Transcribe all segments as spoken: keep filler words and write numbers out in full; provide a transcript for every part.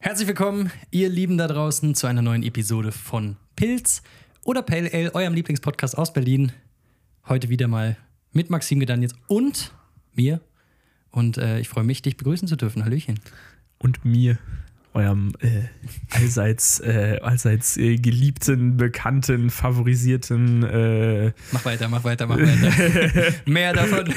Herzlich willkommen, ihr Lieben da draußen, zu einer neuen Episode von Pilz oder Pale Ale, eurem Lieblingspodcast aus Berlin. Heute wieder mal mit Maxim Gedanitz und mir. Und äh, ich freue mich, dich begrüßen zu dürfen. Hallöchen. Und mir, eurem äh, allseits, äh, allseits äh, geliebten, bekannten, favorisierten äh, Mach weiter, mach weiter, mach weiter. Mehr davon.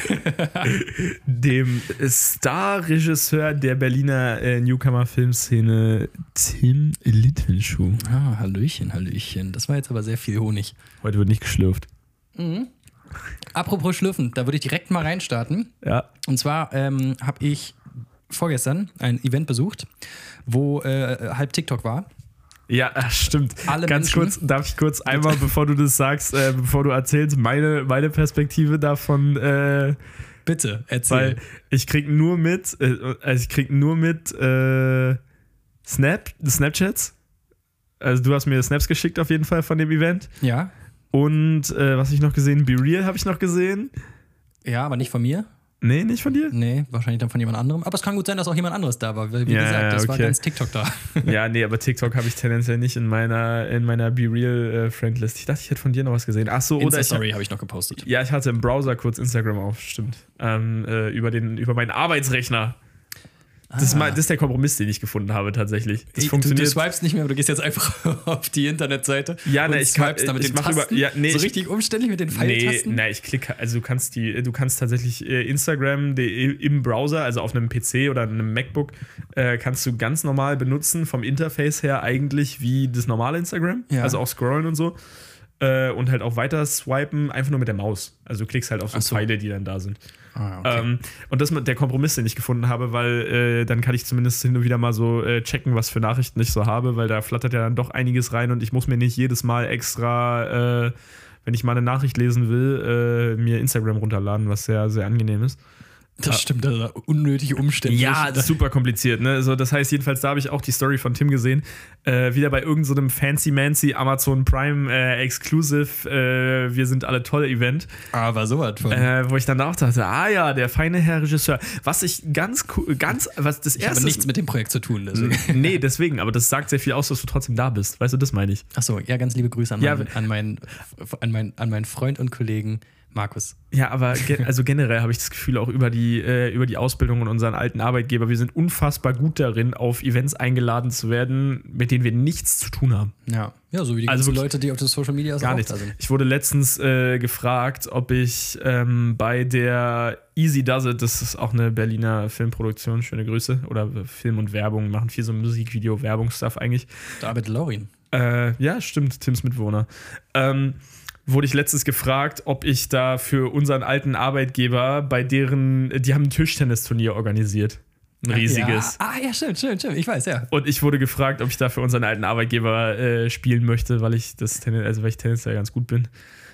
dem Star-Regisseur der Berliner äh, Newcomer-Filmszene, Tim Littenschuh. Ah, Hallöchen, Hallöchen. Das war jetzt aber sehr viel Honig. Heute wird nicht geschlürft. Mhm. Apropos Schlürfen, da würde ich direkt mal reinstarten. Ja. Und zwar ähm, habe ich vorgestern ein Event besucht, wo äh, halb TikTok war. Ja, stimmt. Alle Ganz Menschen. kurz, darf ich kurz einmal, bevor du das sagst, äh, bevor du erzählst, meine, meine Perspektive davon, äh, Bitte, erzähl. weil ich krieg nur mit, äh, also ich krieg nur mit äh, Snap, Snapchats. Also du hast mir Snaps geschickt auf jeden Fall von dem Event. Ja. Und äh, was habe ich noch gesehen? Be Real habe ich noch gesehen. Ja, aber nicht von mir. Nee, nicht von dir? Nee, wahrscheinlich dann von jemand anderem. Aber es kann gut sein, dass auch jemand anderes da war, weil wie Ja, gesagt, das okay. war ganz TikTok da. Ja, nee, aber TikTok habe ich tendenziell nicht in meiner, in meiner Be Real äh, Friendlist. Ich dachte, ich hätte von dir noch was gesehen. Ach so, oder ich Insta-Story habe ich noch gepostet. Ja, ich hatte im Browser kurz Instagram auf, stimmt. Ähm, äh, über, den, über meinen Arbeitsrechner. Das, ist Ah. mal, das ist der Kompromiss, den ich gefunden habe, tatsächlich. Das Ey, funktioniert. Du, du swipest nicht mehr, aber du gehst jetzt einfach auf die Internetseite. Ja, und ne, ich kann- swipest da mit ich den mach Tasten. über- ja, nee, so ich- richtig umständlich mit den Nee, Pfeiltasten. nee, ich klicke, also du kannst die, du kannst tatsächlich äh, Instagram die, im Browser, also auf einem P C oder einem MacBook, äh, kannst du ganz normal benutzen, vom Interface her eigentlich wie das normale Instagram, Ja. also auch scrollen und so. Äh, und halt auch weiter swipen, einfach nur mit der Maus. Also du klickst halt auf so, Ach so. Pfeile, die dann da sind. Ah, okay. Ähm, und das ist der Kompromiss, den ich gefunden habe, weil äh, dann kann ich zumindest hin und wieder mal so äh, checken, was für Nachrichten ich so habe, weil da flattert ja dann doch einiges rein und ich muss mir nicht jedes Mal extra, äh, wenn ich mal eine Nachricht lesen will, äh, mir Instagram runterladen, was sehr, sehr angenehm ist. Das stimmt, das ist unnötig umständlich. Ja, das ist super kompliziert. Ne? So, das heißt, jedenfalls, da habe ich auch die Story von Tim gesehen. Äh, wieder bei irgendeinem so fancy-mancy Amazon Prime äh, Exclusive äh, Wir sind alle tolle Event. Aber sowas von. Äh, wo ich dann auch dachte, ah ja, der feine Herr Regisseur. Was ich ganz cool, ganz, was das ich habe erste. nichts mit dem Projekt zu tun. Deswegen. Nee, deswegen, aber das sagt sehr viel aus, dass du trotzdem da bist. Weißt du, das meine ich. Achso, ja, ganz liebe Grüße an, Ja, meinen, an, meinen, an, meinen, an meinen Freund und Kollegen Markus. Ja, aber ge- also generell habe ich das Gefühl, auch über die, äh, über die Ausbildung und unseren alten Arbeitgeber, wir sind unfassbar gut darin, auf Events eingeladen zu werden, mit denen wir nichts zu tun haben. Ja, ja so wie die Also ganzen wirklich Leute, die auf den Social Media Gar auch nichts. da sind. Ich wurde letztens äh, gefragt, ob ich ähm, bei der Easy Does It, das ist auch eine Berliner Filmproduktion, schöne Grüße, oder Film und Werbung, machen viel so Musikvideo, Werbungsstuff eigentlich. Da arbeitet Laurin. Äh, ja, stimmt, Tims Mitwohner. Ähm, wurde ich letztens gefragt, ob ich da für unseren alten Arbeitgeber, bei deren, die haben ein Tischtennisturnier organisiert. Ein riesiges. Ja. Ah, ja, stimmt, stimmt, stimmt. Ich weiß, ja. Und ich wurde gefragt, ob ich da für unseren alten Arbeitgeber äh, spielen möchte, weil ich das Tennis, also weil ich Tennis ja ganz gut bin.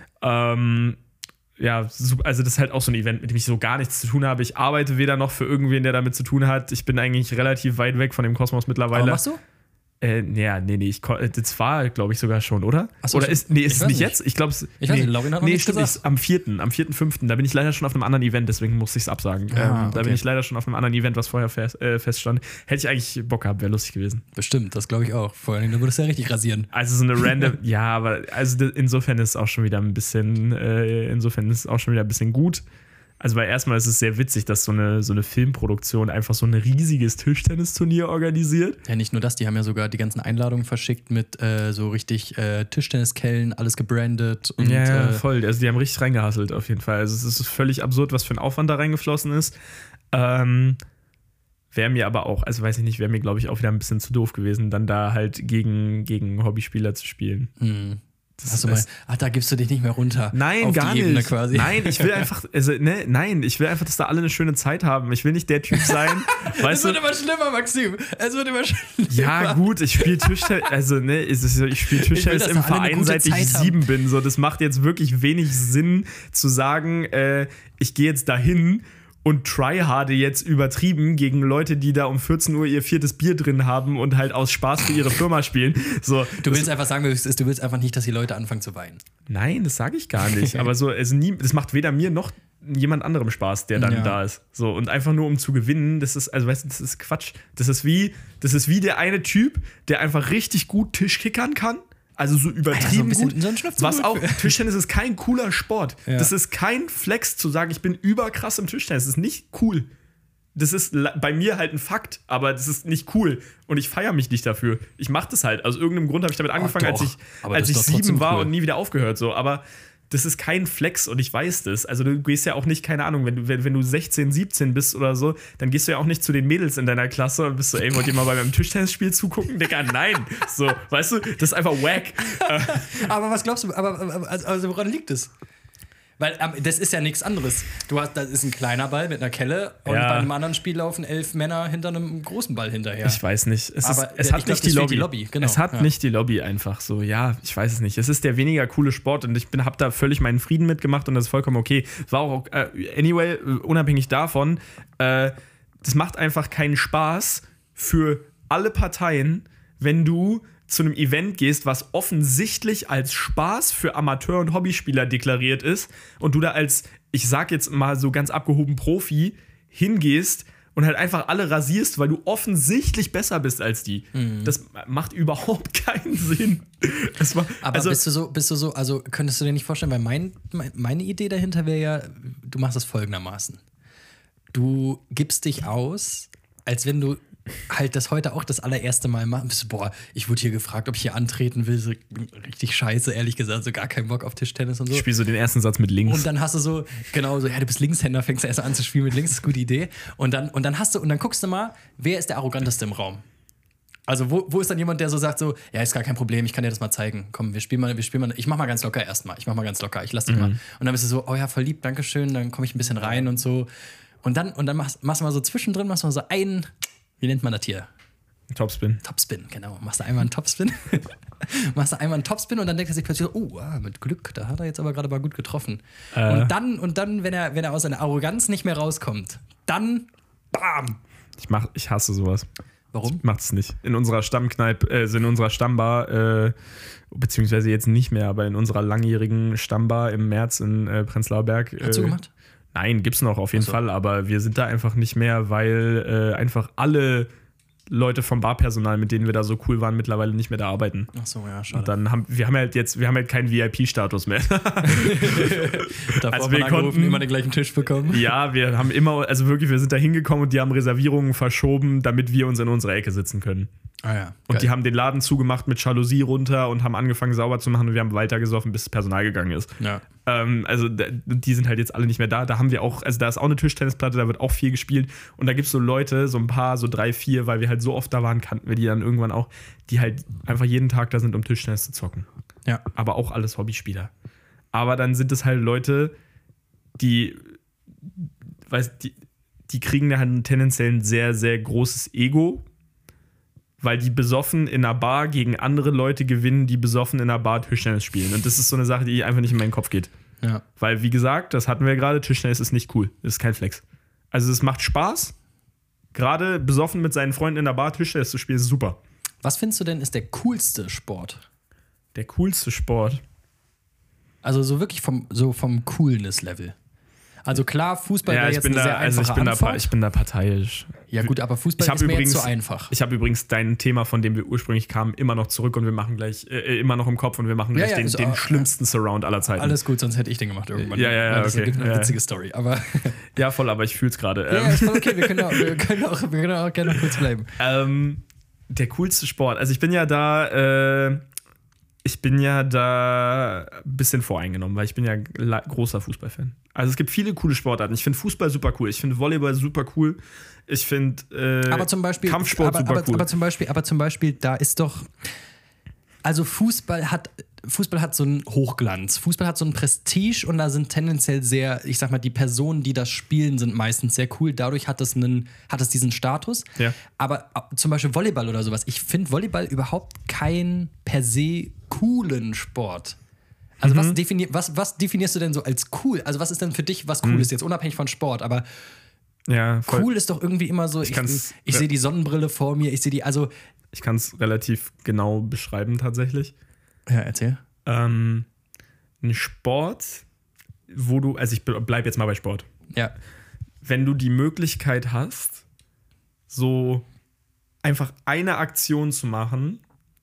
Ähm, ja, super, also das ist halt auch so ein Event, mit dem ich so gar nichts zu tun habe. Ich arbeite weder noch für irgendwen, der damit zu tun hat. Ich bin eigentlich relativ weit weg von dem Kosmos mittlerweile. Aber machst du? Äh, ja, nee, nee, ich, ko- das war, glaube ich, sogar schon, oder? Ach so, oder stimmt. ist, nee, ist Ich es weiß nicht nicht. jetzt? Ich glaube, es Ich weiß nee, nicht, Laurin hat noch nee, nichts stimmt, gesagt. ist am vierten, am vierten fünften Da bin ich leider schon auf einem anderen Event, deswegen musste ich es absagen. Ah, ähm, Da okay. bin ich leider schon auf einem anderen Event, was vorher fest, äh, feststand. Hätte ich eigentlich Bock gehabt, wäre lustig gewesen. Bestimmt, das glaube ich auch. Vor allem, da würdest du ja richtig rasieren. Also so eine random, ja, aber also d- insofern ist es auch schon wieder ein bisschen, äh, insofern ist es auch schon wieder ein bisschen gut. Also weil erstmal ist es sehr witzig, dass so eine, so eine Filmproduktion einfach so ein riesiges Tischtennisturnier organisiert. Ja, nicht nur das, die haben ja sogar die ganzen Einladungen verschickt mit äh, so richtig äh, Tischtenniskellen, alles gebrandet. Und, Ja, ja, äh, voll. Also die haben richtig reingehasselt auf jeden Fall. Also es ist völlig absurd, was für ein Aufwand da reingeflossen ist. Ähm, wäre mir aber auch, also weiß ich nicht, wäre mir glaube ich auch wieder ein bisschen zu doof gewesen, dann da halt gegen, gegen Hobbyspieler zu spielen. Hm. Das Hast du mal, ist- ach, da gibst du dich nicht mehr runter. Nein, auf gar die Ebene nicht. quasi. Nein, ich will einfach, also, ne, nein, ich will einfach, dass da alle eine schöne Zeit haben. Ich will nicht der Typ sein, Es weißt wird du? immer schlimmer, Maxim. Es wird immer schlimmer. Ja, gut, ich spiele Tischtennis, also, ne, es ist, ich spiele Tischtennis dass im da alle eine Verein, gute seit ich Zeit haben. sieben bin. So, das macht jetzt wirklich wenig Sinn zu sagen, äh, ich gehe jetzt dahin und tryharde jetzt übertrieben gegen Leute, die da um vierzehn Uhr ihr viertes Bier drin haben und halt aus Spaß für ihre Firma spielen. So, du willst einfach sagen, du willst einfach nicht, dass die Leute anfangen zu weinen. Nein, das sage ich gar nicht. Aber so, also nie, das macht weder mir noch jemand anderem Spaß, der dann ja. da ist. So, und einfach nur um zu gewinnen, das ist, also weißt du, das ist Quatsch. Das ist wie, das ist wie der eine Typ, der einfach richtig gut Tischkickern kann. Also so übertrieben also gut. So was auch, Tischtennis ist kein cooler Sport. Ja. Das ist kein Flex zu sagen, ich bin überkrass im Tischtennis. Das ist nicht cool. Das ist bei mir halt ein Fakt, aber das ist nicht cool. Und ich feiere mich nicht dafür. Ich mache das halt. Aus irgendeinem Grund habe ich damit angefangen, oh, als ich, als ich sieben war cool. und nie wieder aufgehört. So. Aber das ist kein Flex und ich weiß das. Also du gehst ja auch nicht, keine Ahnung, wenn du, wenn, wenn du sechzehn, siebzehn bist oder so, dann gehst du ja auch nicht zu den Mädels in deiner Klasse und bist so, ey, wollt ihr mal bei meinem Tischtennisspiel zugucken? Digga, nein. So, weißt du, das ist einfach wack. Aber was glaubst du, aber, aber also woran liegt es? Weil ähm, das ist ja nichts anderes. Du hast, das ist ein kleiner Ball mit einer Kelle und ja. bei einem anderen Spiel laufen elf Männer hinter einem großen Ball hinterher. Ich weiß nicht. Es, aber ist, es hat glaub, nicht die Lobby. die Lobby. Genau. Es hat ja. nicht die Lobby einfach so. Ja, ich weiß es nicht. Es ist der weniger coole Sport und ich habe da völlig meinen Frieden mitgemacht und das ist vollkommen okay. War auch, äh, anyway, unabhängig davon, äh, das macht einfach keinen Spaß für alle Parteien, wenn du zu einem Event gehst, was offensichtlich als Spaß für Amateur- und Hobbyspieler deklariert ist und du da als, ich sag jetzt mal so ganz abgehoben Profi, hingehst und halt einfach alle rasierst, weil du offensichtlich besser bist als die. Mhm. Das macht überhaupt keinen Sinn. Das war, Aber also, bist du so, bist du so, also könntest du dir nicht vorstellen, weil mein, meine Idee dahinter wäre ja, du machst das folgendermaßen. Du gibst dich aus, als wenn du halt das heute auch das allererste Mal machen. Boah, ich wurde hier gefragt, ob ich hier antreten will. So richtig scheiße, ehrlich gesagt. So gar keinen Bock auf Tischtennis und so. Ich spiele so den ersten Satz mit links. Und dann hast du so, genau so, ja, du bist Linkshänder, fängst du erst an zu spielen mit links, ist eine gute Idee. Und dann, und dann hast du, und dann guckst du mal, wer ist der Arroganteste im Raum? Also, wo, wo ist dann jemand, der so sagt, so, ja, ist gar kein Problem, ich kann dir das mal zeigen. Komm, wir spielen mal, wir spielen mal, ich mach mal ganz locker erstmal. Ich mach mal ganz locker, ich lass dich mhm. mal. Und dann bist du so, oh ja, voll lieb, dankeschön, dann komme ich ein bisschen rein und so. Und dann, und dann machst, machst du mal so zwischendrin, machst du mal so einen, wie nennt man das hier? Topspin. Topspin, genau. Machst du einmal einen Topspin. Machst du einmal einen Topspin und dann denkt er sich plötzlich, oh, ah, mit Glück, da hat er jetzt aber gerade mal gut getroffen. Äh. Und dann, und dann wenn, er, wenn er aus seiner Arroganz nicht mehr rauskommt, dann, bam. Ich, mach, ich hasse sowas. Warum? Ich mach's nicht. In unserer Stammkneipe, also in unserer Stammbar, äh, beziehungsweise jetzt nicht mehr, aber in unserer langjährigen Stammbar im März in äh, Prenzlauer Berg. Äh, Hat zugemacht? Nein, gibt's noch auf jeden so. Fall, aber wir sind da einfach nicht mehr, weil äh, einfach alle Leute vom Barpersonal, mit denen wir da so cool waren, mittlerweile nicht mehr da arbeiten. Ach so, ja, schade. Und dann haben wir haben halt jetzt, wir haben halt keinen V I P-Status mehr. Davor also wir konnten immer den gleichen Tisch bekommen. Ja, wir haben immer, also wirklich, wir sind da hingekommen und die haben Reservierungen verschoben, damit wir uns in unserer Ecke sitzen können. Ah ja. Und geil. Die haben den Laden zugemacht mit Jalousie runter und haben angefangen sauber zu machen und wir haben weitergesoffen, bis das Personal gegangen ist. Ja. Ähm, also die sind halt jetzt alle nicht mehr da. Da haben wir auch, also da ist auch eine Tischtennisplatte, da wird auch viel gespielt. Und da gibt es so Leute, so ein paar, so drei, vier, weil wir halt so oft da waren, kannten wir die dann irgendwann auch, die halt einfach jeden Tag da sind, um Tischtennis zu zocken. Ja. Aber auch alles Hobbyspieler. Aber dann sind es halt Leute, die, weiß, die, die kriegen halt tendenziell ein sehr, sehr großes Ego, weil die besoffen in einer Bar gegen andere Leute gewinnen, die besoffen in einer Bar Tischtennis spielen. Und das ist so eine Sache, die einfach nicht in meinen Kopf geht. Ja. Weil, wie gesagt, das hatten wir gerade, Tischtennis ist nicht cool. Das ist kein Flex. Also es macht Spaß. Gerade besoffen mit seinen Freunden in der Bar Tischtennis zu spielen, ist super. Was findest du denn ist der coolste Sport? Der coolste Sport? Also so wirklich vom, so vom Coolness-Level. Also klar, Fußball ja, wäre jetzt eine da, sehr also einfache ich bin Antwort. Da, ich bin da parteiisch. Ja gut, aber Fußball ist mir übrigens, jetzt zu einfach. Ich habe übrigens dein Thema, von dem wir ursprünglich kamen, immer noch zurück und wir machen gleich, äh, immer noch im Kopf und wir machen gleich ja, ja, den, so, den äh, schlimmsten Surround aller Zeiten. Alles gut, sonst hätte ich den gemacht irgendwann. Ja, ja, ja, das okay. ist eine ja, witzige Story, aber ja, voll, aber ich fühle es gerade. Ja, ja, ist voll okay, wir können auch, wir können auch, wir können auch gerne noch kurz bleiben. Ähm, der coolste Sport. Also ich bin ja da, äh, ich bin ja da ein bisschen voreingenommen, weil ich bin ja großer Fußballfan. Also es gibt viele coole Sportarten. Ich finde Fußball super cool. Ich finde Volleyball super cool. Ich finde äh, aber zum Beispiel, Kampfsport aber, super aber, cool. Aber zum Beispiel, aber zum Beispiel, da ist doch, also Fußball hat, Fußball hat so einen Hochglanz. Fußball hat so ein Prestige und da sind tendenziell sehr, ich sag mal, die Personen, die das spielen, sind meistens sehr cool. Dadurch hat es einen, hat es diesen Status. Ja. Aber zum Beispiel Volleyball oder sowas. Ich finde Volleyball überhaupt keinen per se coolen Sport. Also mhm. was, defini- was, was definierst du denn so als cool? Also was ist denn für dich was cool ist, mhm. jetzt unabhängig von Sport, aber Ja, voll. Cool ist doch irgendwie immer so, ich, ich, ich sehe die Sonnenbrille vor mir, ich sehe die, also. Ich kann es relativ genau beschreiben tatsächlich. Ja, erzähl. Ähm, ein Sport, wo du, also ich bleib jetzt mal bei Sport. Ja. Wenn du die Möglichkeit hast, so einfach eine Aktion zu machen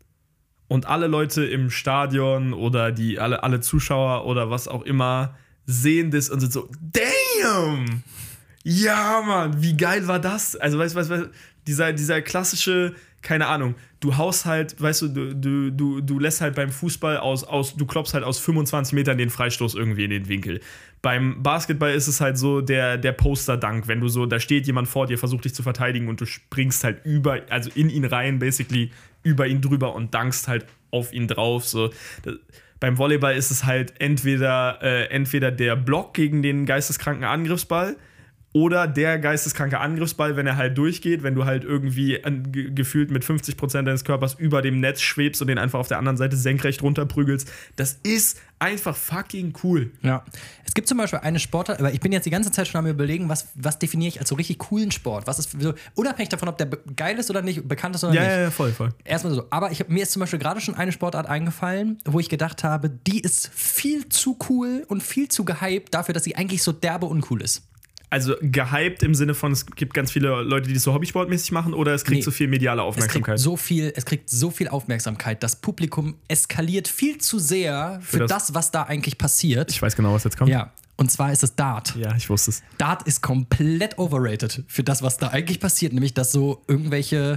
und alle Leute im Stadion oder die alle, alle Zuschauer oder was auch immer sehen das und sind so, damn! Ja, Mann, wie geil war das? Also, weißt du, weißt, weißt, dieser, dieser klassische, keine Ahnung, du haust halt, weißt du, du, du, du, du lässt halt beim Fußball aus, aus, du klopfst halt aus fünfundzwanzig Metern den Freistoß irgendwie in den Winkel. Beim Basketball ist es halt so der, der Poster-Dunk, wenn du so, da steht jemand vor dir, versucht dich zu verteidigen und du springst halt über, also in ihn rein, basically über ihn drüber und dankst halt auf ihn drauf. So. Das, beim Volleyball ist es halt entweder, äh, entweder der Block gegen den geisteskranken Angriffsball oder der geisteskranke Angriffsball, wenn er halt durchgeht, wenn du halt irgendwie an, ge- gefühlt mit fünfzig Prozent deines Körpers über dem Netz schwebst und den einfach auf der anderen Seite senkrecht runterprügelst. Das ist einfach fucking cool. Ja. Es gibt zum Beispiel eine Sportart, aber ich bin jetzt die ganze Zeit schon am Überlegen, was, was definiere ich als so richtig coolen Sport? Was ist so, unabhängig davon, ob der be- geil ist oder nicht, bekannt ist oder Ja, nicht. ja, ja, voll, voll. Erstmal so. Aber ich hab, mir ist zum Beispiel gerade schon eine Sportart eingefallen, wo ich gedacht habe, die ist viel zu cool und viel zu gehypt dafür, dass sie eigentlich so derbe uncool ist. Also gehypt im Sinne von, es gibt ganz viele Leute, die das so hobbysportmäßig machen, oder es kriegt Nee. so viel mediale Es Aufmerksamkeit? kriegt, so viel, es kriegt so viel Aufmerksamkeit. Das Publikum eskaliert viel zu sehr für, Für das- das, was da eigentlich passiert. Ich weiß genau, was jetzt kommt. Ja, und zwar ist es Dart. Ja, ich wusste es. Dart ist komplett overrated für das, was da eigentlich passiert. Nämlich, dass so irgendwelche,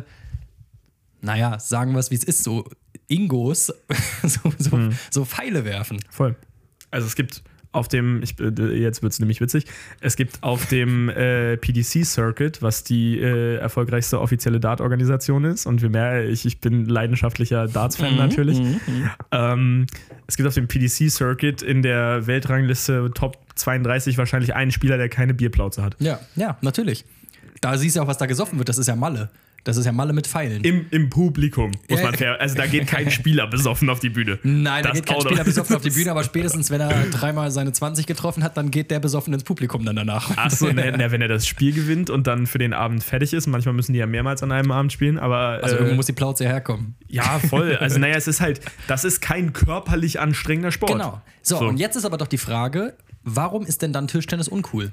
naja, sagen wir es wie es ist, so Ingos so, so, Hm. so Pfeile werfen. Voll. Also es gibt auf dem, ich, jetzt wird es nämlich witzig, es gibt auf dem äh, P D C-Circuit, was die äh, erfolgreichste offizielle Dart-Organisation ist, und wir merken, ich, ich bin leidenschaftlicher Darts-Fan Mhm, natürlich. mhm, Ähm, es gibt auf dem P D C-Circuit in der Weltrangliste Top zweiunddreißig wahrscheinlich einen Spieler, der keine Bierplauze hat. Ja, ja, natürlich. Da siehst du auch, was da gesoffen wird. Das ist ja Malle. Das ist ja Malle mit Pfeilen. Im, Im Publikum, muss Ja, man fair. Also da geht kein Spieler besoffen auf die Bühne. Nein, da Das geht kein auch noch. Spieler besoffen auf die Bühne, aber spätestens, wenn er dreimal seine zwanzig getroffen hat, dann geht der besoffen ins Publikum dann danach. Ach so, ne, ne, wenn er das Spiel gewinnt und dann für den Abend fertig ist. Manchmal müssen die ja mehrmals an einem Abend spielen, aber. Also äh, irgendwo muss die Plauze herkommen. Ja, voll. Also, naja, es ist halt, das ist kein körperlich anstrengender Sport. Genau. So, So. und jetzt ist aber doch die Frage, warum ist denn dann Tischtennis uncool?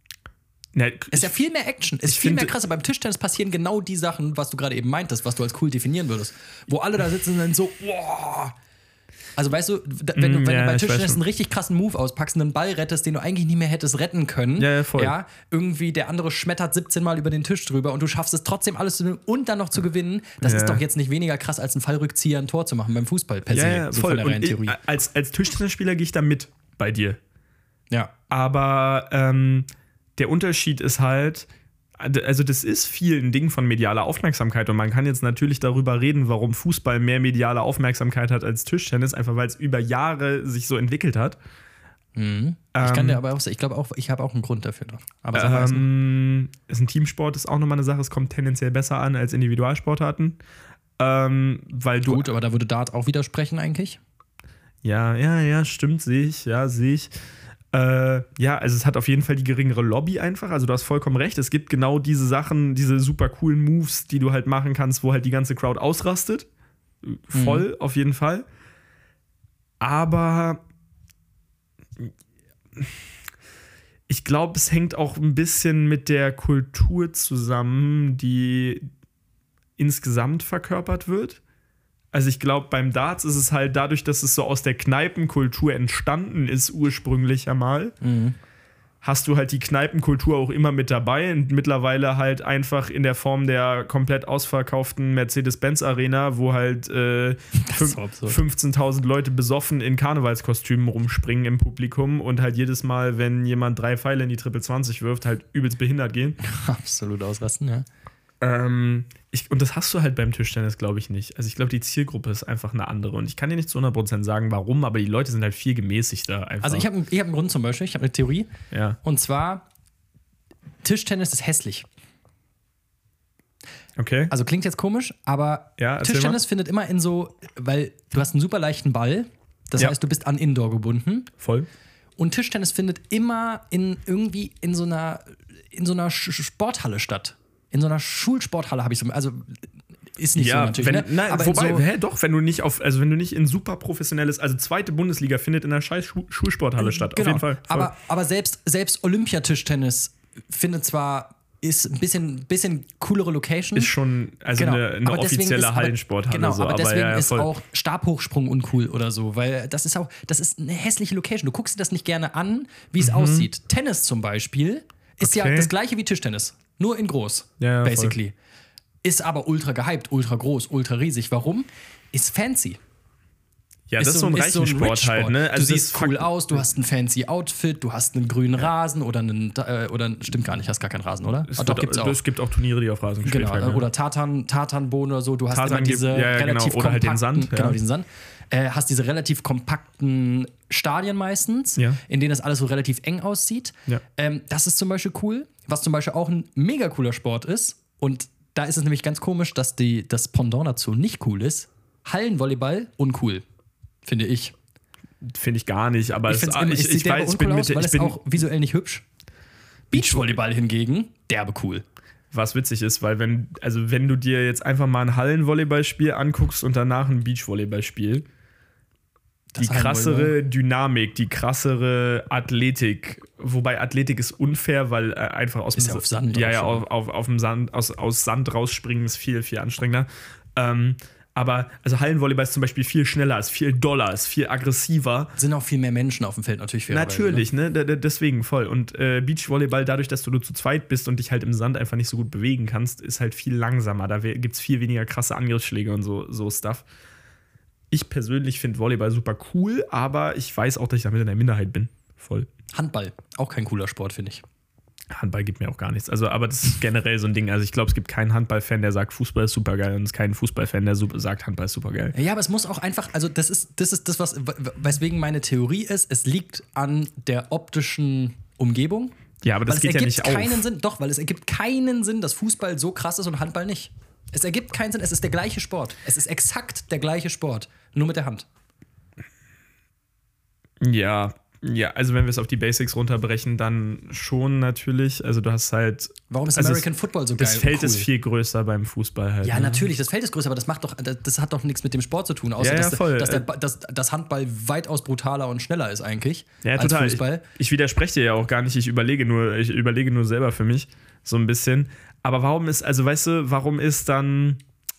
Na, Es ist ja viel mehr Action, es ist ich viel finde- mehr krasser. Beim Tischtennis passieren genau die Sachen, was du gerade eben meintest, was du als cool definieren würdest. Wo alle da sitzen und dann so, wow. Also weißt du, da- wenn du, Mm, wenn ja, du bei ich weiß Tischtennis schon. einen richtig krassen Move auspackst, einen Ball rettest, den du eigentlich nie mehr hättest retten können, Ja, ja, voll. ja, irgendwie der andere schmettert siebzehn Mal über den Tisch drüber und du schaffst es trotzdem alles zu nehmen und dann noch zu gewinnen, das Ja. ist doch jetzt nicht weniger krass, als einen Fallrückzieher ein Tor zu machen beim Fußball per ja, se, ja, so voll. von der Und reinen ich, Theorie. als, als Tischtennisspieler gehe ich da mit bei dir. Ja. Aber ähm, der Unterschied ist halt, also das ist viel ein Ding von medialer Aufmerksamkeit, und man kann jetzt natürlich darüber reden, warum Fußball mehr mediale Aufmerksamkeit hat als Tischtennis, einfach weil es über Jahre sich so entwickelt hat. Mhm. Ich Ähm, kann dir aber auch, ich glaube auch, ich habe auch einen Grund dafür noch. Aber sag mal erst noch. Ähm, ist ein Teamsport, ist auch nochmal eine Sache, es kommt tendenziell besser an als Individualsportarten. Ähm, weil du. Gut, aber da würde Dart auch widersprechen eigentlich. Ja, ja, ja, stimmt, sehe ich, ja, sehe ich. Äh, ja, also es hat auf jeden Fall die geringere Lobby einfach. Also du hast vollkommen recht. Es gibt genau diese Sachen, diese super coolen Moves, die du halt machen kannst, wo halt die ganze Crowd ausrastet. Voll, auf jeden Fall. Aber ich glaube, es hängt auch ein bisschen mit der Kultur zusammen, die insgesamt verkörpert wird. Also ich glaube, beim Darts ist es halt dadurch, dass es so aus der Kneipenkultur entstanden ist, ursprünglich einmal, Mhm. hast du halt die Kneipenkultur auch immer mit dabei, und mittlerweile halt einfach in der Form der komplett ausverkauften Mercedes-Benz-Arena, wo halt äh, ist so absurd. fünfzehntausend Leute besoffen in Karnevalskostümen rumspringen im Publikum und halt jedes Mal, wenn jemand drei Pfeile in die Triple zwanzig wirft, halt übelst behindert gehen. Absolut ausrasten, ja. Ähm, ich, und das hast du halt beim Tischtennis, glaube ich, nicht. Also ich glaube, die Zielgruppe ist einfach eine andere. Und ich kann dir nicht zu hundert Prozent sagen, warum, aber die Leute sind halt viel gemäßigter einfach. Also ich habe ich hab einen Grund zum Beispiel, ich habe eine Theorie. Ja. Und zwar, Tischtennis ist hässlich. Okay. Also klingt jetzt komisch, aber Ja, erzähl Tischtennis findet immer in so, weil du hast einen super leichten Ball, das Ja. heißt, du bist an Indoor gebunden. Voll. Und Tischtennis findet immer in irgendwie in so einer, in so einer Sporthalle statt. In so einer Schulsporthalle habe ich so, also ist nicht ja, so natürlich, wenn, ne? nein, aber wobei, so, hä, doch, wenn du nicht auf, also wenn du nicht in super professionelles, also zweite Bundesliga findet in einer scheiß Schu- Schulsporthalle statt, genau. auf jeden Fall. Voll. Aber, aber selbst, selbst Olympiatischtennis findet zwar, ist ein bisschen, bisschen coolere Location. Ist schon, also genau. eine, eine aber offizielle ist, aber, Hallensporthalle. Genau, so, aber deswegen ja, ja, ist voll. auch Stabhochsprung uncool oder so, weil das ist auch, das ist eine hässliche Location. Du guckst dir das nicht gerne an, wie es Mhm. aussieht. Tennis zum Beispiel ist Okay. ja das gleiche wie Tischtennis, nur in groß, Ja, ja, basically. Voll. Ist aber ultra gehypt, ultra groß, ultra riesig. Warum? Ist fancy. Ja, das ist so ein Reichensport halt, ne? Also du das siehst cool aus, du hast ein fancy Outfit, du hast einen grünen Rasen oder einen, äh, oder stimmt gar nicht, hast gar keinen Rasen, oder? Es, Ah, doch, doch, gibt's auch. es gibt auch Turniere, die auf Rasen gespielt Genau, werden. Ja. oder Tartan, Tartanboden oder so, du hast Tartan immer diese gibt- ja, ja, genau. relativ Oder halt den kompakten, Sand, ja. genau, diesen Sand. Äh, hast diese relativ kompakten Stadien meistens, Ja. in denen das alles so relativ eng aussieht. Ja. Ähm, das ist zum Beispiel cool. Was zum Beispiel auch ein mega cooler Sport ist, und da ist es nämlich ganz komisch, dass die, das Pendant dazu nicht cool ist. Hallenvolleyball uncool, finde ich. Finde ich gar nicht, aber Ich es, finde ah, es ich, sieht ich derbe weiß, ich uncool bin aus, mit, weil ich es bin, auch visuell nicht hübsch. Beachvolleyball hingegen, derbe cool. was witzig ist, weil wenn, also wenn du dir jetzt einfach mal ein Hallenvolleyballspiel anguckst und danach ein Beachvolleyballspiel, die krassere Dynamik, die krassere Athletik, wobei Athletik ist unfair, weil äh, einfach aus Ist dem ja auf Sand ja, auch ja, schon. auf, auf, auf dem Sand, aus, aus Sand rausspringen ist viel, viel anstrengender. Ähm, aber also Hallenvolleyball ist zum Beispiel viel schneller, ist viel doller, ist viel aggressiver. Sind auch viel mehr Menschen auf dem Feld natürlich. fairerweise, Natürlich, ne? D- d- Deswegen voll. Und äh, Beachvolleyball, dadurch, dass du nur zu zweit bist und dich halt im Sand einfach nicht so gut bewegen kannst, ist halt viel langsamer. Da gibt es viel weniger krasse Angriffsschläge und so, so Stuff. Ich persönlich finde Volleyball super cool, aber ich weiß auch, dass ich damit in der Minderheit bin. Voll. Ne? Handball, auch kein cooler Sport, finde ich. Handball gibt mir auch gar nichts. Also, aber das ist generell so ein Ding. Also ich glaube, es gibt keinen Handballfan, der sagt, Fußball ist super geil, und es keinen Fußballfan, der super, sagt, Handball ist super geil. Ja, aber es muss auch einfach, also das ist das, ist das was, weswegen meine Theorie ist, es liegt an der optischen Umgebung. Ja, aber das weil geht es ja ergibt nicht auf. keinen Sinn, doch, weil es ergibt keinen Sinn, dass Fußball so krass ist und Handball nicht. Es ergibt keinen Sinn, es ist der gleiche Sport. Es ist exakt der gleiche Sport, nur mit der Hand. Ja, ja, also wenn wir es auf die Basics runterbrechen, dann schon natürlich. Also du hast halt. Warum ist also American es, Football so geil? Das Feld cool? ist viel größer beim Fußball halt. Ja, ne? natürlich, das Feld ist größer, aber das macht doch, das hat doch nichts mit dem Sport zu tun, außer Ja, ja, dass, voll. dass, der, dass das Handball weitaus brutaler und schneller ist eigentlich Ja, als total. Fußball. Ich, ich widerspreche dir ja auch gar nicht. Ich überlege nur, ich überlege nur selber für mich so ein bisschen. Aber warum ist, also weißt du, warum ist dann,